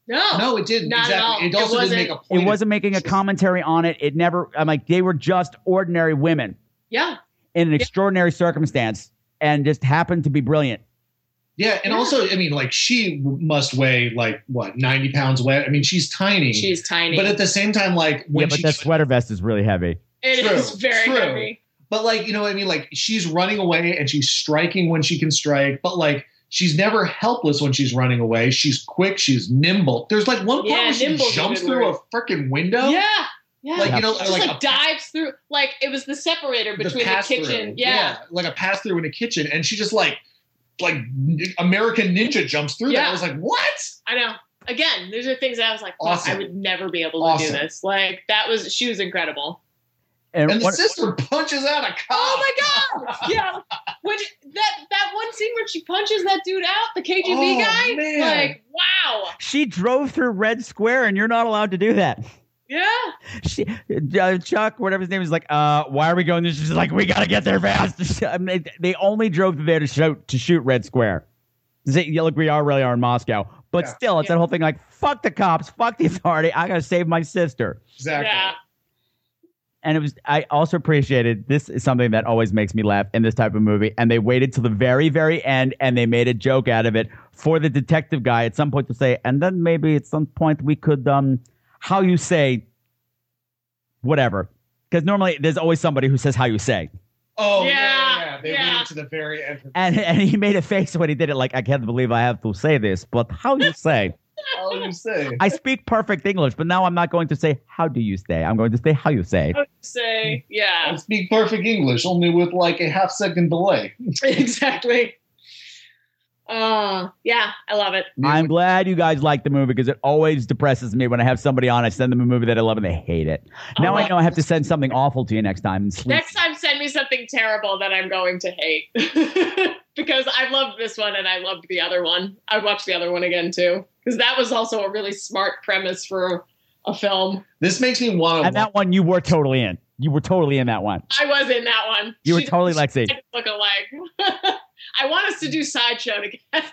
No, it didn't. Not at all. Exactly. It also didn't make a point. It wasn't making a commentary on it. It never, I'm like, they were just ordinary women Yeah. in an extraordinary circumstance and just happened to be brilliant. Yeah, and also, I mean, like, she must weigh, like, what, 90 pounds away? I mean, she's tiny. She's tiny. But at the same time, like, when But she... that sweater vest is really heavy. It is very heavy. But, like, you know what I mean? Like, she's running away and she's striking when she can strike. But, like, she's never helpless when she's running away. She's quick. She's nimble. There's, like, one part where she jumps through a freaking window. Yeah. Yeah. Like, you know, just like dives through. Like, it was the separator between the kitchen. Yeah. Like a pass through in a kitchen. And she just, like American Ninja jumps through that. I was like, what? I know. Again, these are things that I was like, awesome. I would never be able to do this. Like, she was incredible. And the sister punches out a cop. Oh my god! Yeah, when that one scene where she punches that dude out, the KGB guy. Man. Like, wow. She drove through Red Square, and you're not allowed to do that. Yeah. Chuck, whatever his name is, like, why are we going this? She's like, we gotta get there fast. I mean, they only drove through there to shoot Red Square. Look, we really are in Moscow, but still, it's that whole thing. Like, fuck the cops, fuck the authority. I gotta save my sister. Exactly. Yeah. And I also appreciated, this is something that always makes me laugh in this type of movie. And they waited till the very, very end and they made a joke out of it for the detective guy at some point to say, and then maybe at some point we could, how you say whatever. Because normally there's always somebody who says how you say. Oh, yeah. They waited to the very end. And he made a face when he did it like, I can't believe I have to say this, but how you say? How do you say? I speak perfect English, but now I'm not going to say, how do you say? I'm going to say, how you say. How you say, yeah. I speak perfect English, only with like a half-second delay. Exactly. Yeah, I love it. I'm glad you guys like the movie because it always depresses me when I have somebody on. I send them a movie that I love and they hate it. Now I know I have to send something awful to you next time. Next time, send me something terrible that I'm going to hate. Because I loved this one and I loved the other one. I'd watch the other one again too. Because that was also a really smart premise for a film. This makes me want to. And that one you were totally in. You were totally in that one. I was in that one. You were totally Lexi. Look alike. I want us to do Sideshow together.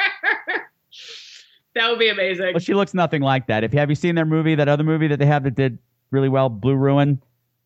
That would be amazing. Well, she looks nothing like that. Have you seen their movie, that other movie that they have that did really well, Blue Ruin?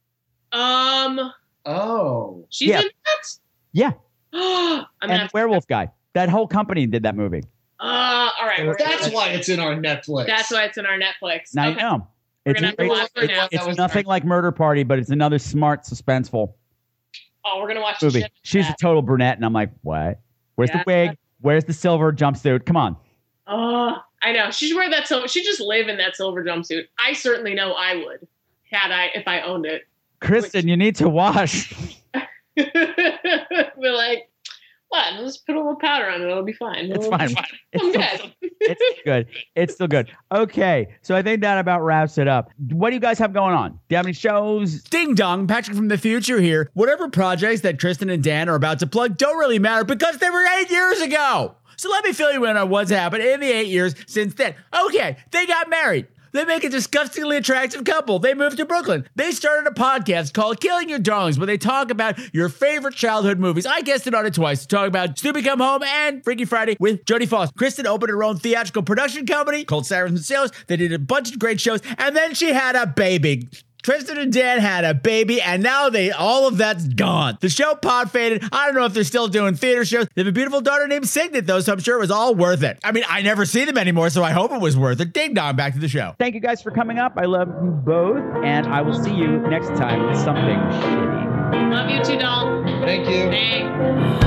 Oh. She's in that? Yeah. And the werewolf guy. That whole company did that movie. All right. That's why it's in our Netflix. That's why it's in our Netflix. Now you know. It's nothing like Murder Party, but it's another smart, suspenseful we're going to watch movie. She's a total brunette, and I'm like, what? Where's the wig? Where's the silver jumpsuit? Come on. I know. She should wear that silver. She just live in that silver jumpsuit. I certainly know I would, if I owned it. Kristen, you need to wash. We're like, what? Let's put a little powder on it. It'll be fine. It's fine. I'm good. It's good. It's still good. Okay, so I think that about wraps it up. What do you guys have going on? Do you have any shows? Ding dong, Patrick from the future here. Whatever projects that Tristan and Dan are about to plug don't really matter because they were 8 years ago. So let me fill you in on what's happened in the 8 years since then. Okay, they got married. They make a disgustingly attractive couple. They moved to Brooklyn. They started a podcast called Killing Your Darlings, where they talk about your favorite childhood movies. I guested on it twice to talk about Snoopy Come Home and Freaky Friday with Jodie Foster. Kristen opened her own theatrical production company called Sirens and Sailors. They did a bunch of great shows, and then she had a baby. Tristan and Dan had a baby, and now all of that's gone. The show pod faded. I don't know if they're still doing theater shows. They have a beautiful daughter named Signet, though, so I'm sure it was all worth it. I mean, I never see them anymore, so I hope it was worth it. Ding dong, back to the show. Thank you guys for coming up. I love you both, and I will see you next time with something shitty. Love you too, doll. Thank you. Thanks.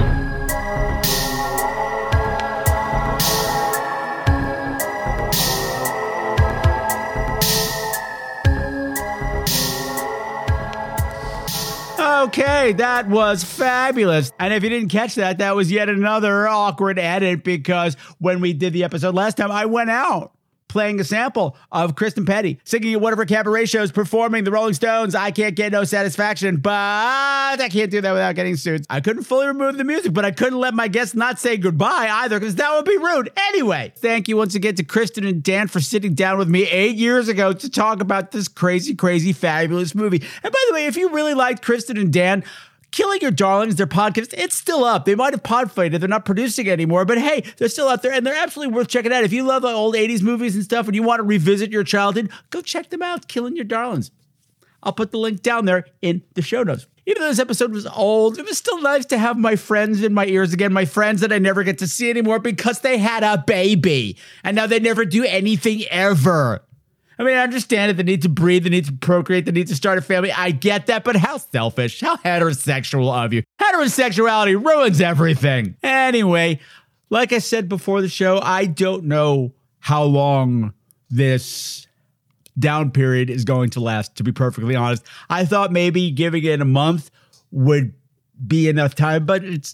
Okay, that was fabulous. And if you didn't catch that, that was yet another awkward edit because when we did the episode last time, I went out playing a sample of Kristen Petty singing at one of her cabaret shows, performing the Rolling Stones, I Can't Get No Satisfaction, but I can't do that without getting sued. I couldn't fully remove the music, but I couldn't let my guests not say goodbye either because that would be rude. Anyway, thank you once again to Kristen and Dan for sitting down with me 8 years ago to talk about this crazy, crazy, fabulous movie. And by the way, if you really liked Kristen and Dan, Killing Your Darlings, their podcast, it's still up. They might have podflated. They're not producing it anymore, but hey, they're still out there and they're absolutely worth checking out. If you love the old 80s movies and stuff and you want to revisit your childhood, go check them out. Killing Your Darlings. I'll put the link down there in the show notes. Even though this episode was old, it was still nice to have my friends in my ears again, my friends that I never get to see anymore because they had a baby and now they never do anything ever. I mean, I understand it. They need to breathe. They need to procreate. They need to start a family. I get that, but how selfish, how heterosexual of you. Heterosexuality ruins everything. Anyway, like I said before the show, I don't know how long this down period is going to last, to be perfectly honest. I thought maybe giving it a month would be enough time, but it's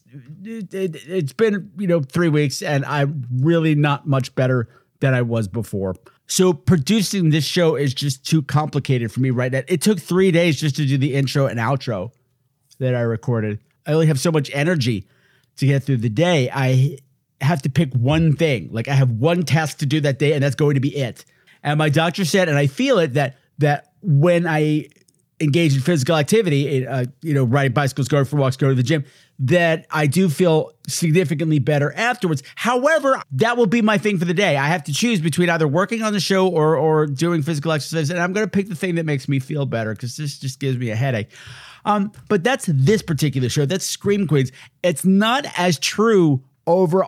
been, 3 weeks and I'm really not much better than I was before. So producing this show is just too complicated for me right now. It took 3 days just to do the intro and outro that I recorded. I only have so much energy to get through the day. I have to pick one thing. Like I have one task to do that day and that's going to be it. And my doctor said, and I feel it, that when I engage in physical activity, riding bicycles, going for walks, go to the gym, that I do feel significantly better afterwards. However, that will be my thing for the day. I have to choose between either working on the show or doing physical exercise, and I'm going to pick the thing that makes me feel better because this just gives me a headache. But that's this particular show. That's Scream Queens. It's not as true over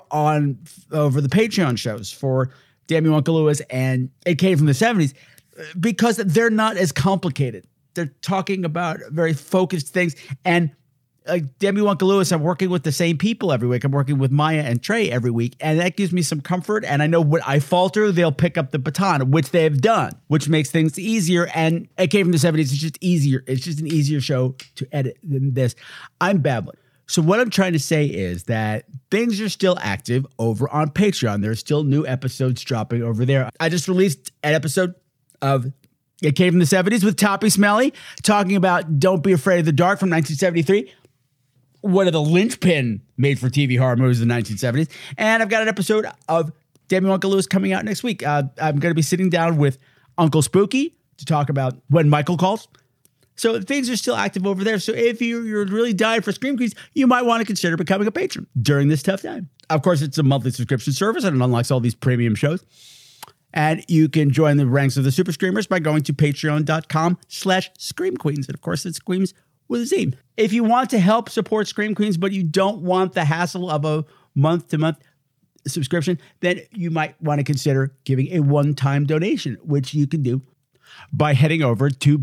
the Patreon shows for Damn You Uncle Lewis and It Came From the 70s because they're not as complicated. They're talking about very focused things. And Damn You Uncle Lewis, I'm working with the same people every week. I'm working with Maya and Trey every week. And that gives me some comfort. And I know when I falter, they'll pick up the baton, which they've done, which makes things easier. And It Came From the 70s. It's just easier. It's just an easier show to edit than this. I'm babbling. So what I'm trying to say is that things are still active over on Patreon. There's still new episodes dropping over there. I just released an episode of It Came From the 70s with Toppy Smelly talking about Don't Be Afraid of the Dark from 1973. One of the linchpin made-for-TV horror movies of the 1970s. And I've got an episode of Damn You Uncle Lewis coming out next week. I'm going to be sitting down with Uncle Spooky to talk about When Michael Calls. So things are still active over there. So if you're really dying for Scream Queens, you might want to consider becoming a patron during this tough time. Of course, it's a monthly subscription service and it unlocks all these premium shows. And you can join the ranks of the Super Screamers by going to patreon.com/Scream Queens. And of course, it screams with a Z. If you want to help support Scream Queens, but you don't want the hassle of a month-to-month subscription, then you might want to consider giving a one-time donation, which you can do by heading over to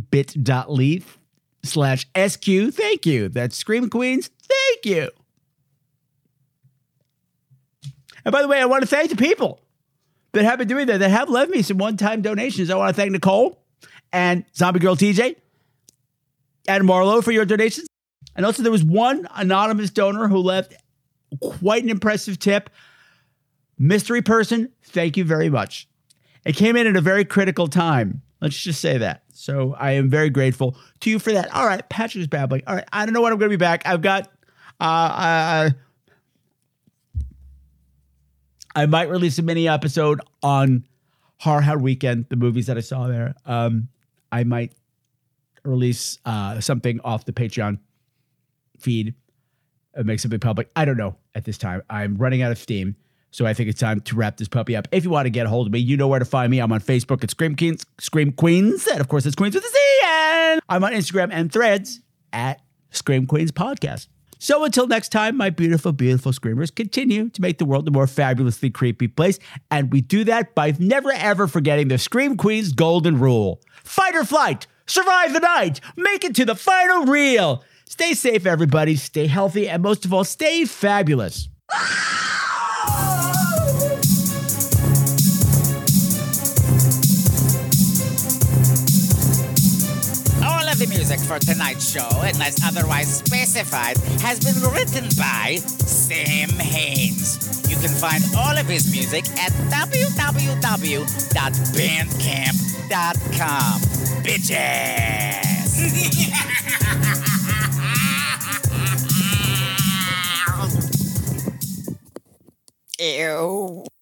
bit.ly/SQ. Thank you. That's Scream Queens. Thank you. And by the way, I want to thank the people that have been doing that have left me some one-time donations. I want to thank Nicole and Zombie Girl TJ and Marlo for your donations. And also there was one anonymous donor who left quite an impressive tip. Mystery person, thank you very much. It came in at a very critical time. Let's just say that. So I am very grateful to you for that. All right, Patrick's babbling. All right, I don't know when I'm going to be back. I've got, I might release a mini episode on Horror Hound Weekend, the movies that I saw there. I might release something off the Patreon feed, make something public. I don't know at this time. I'm running out of steam. So I think it's time to wrap this puppy up. If you want to get a hold of me, you know where to find me. I'm on Facebook at Scream Queens. And of course, it's Queens with a Z. And I'm on Instagram and Threads at Scream Queens Podcast. So until next time, my beautiful, beautiful screamers, continue to make the world a more fabulously creepy place. And we do that by never, ever forgetting the Scream Queens golden rule. Fight or flight. Survive the night. Make it to the final reel. Stay safe, everybody. Stay healthy. And most of all, stay fabulous. The music for tonight's show, unless otherwise specified, has been written by Sam Haynes. You can find all of his music at www.bandcamp.com. Bitches! Ew.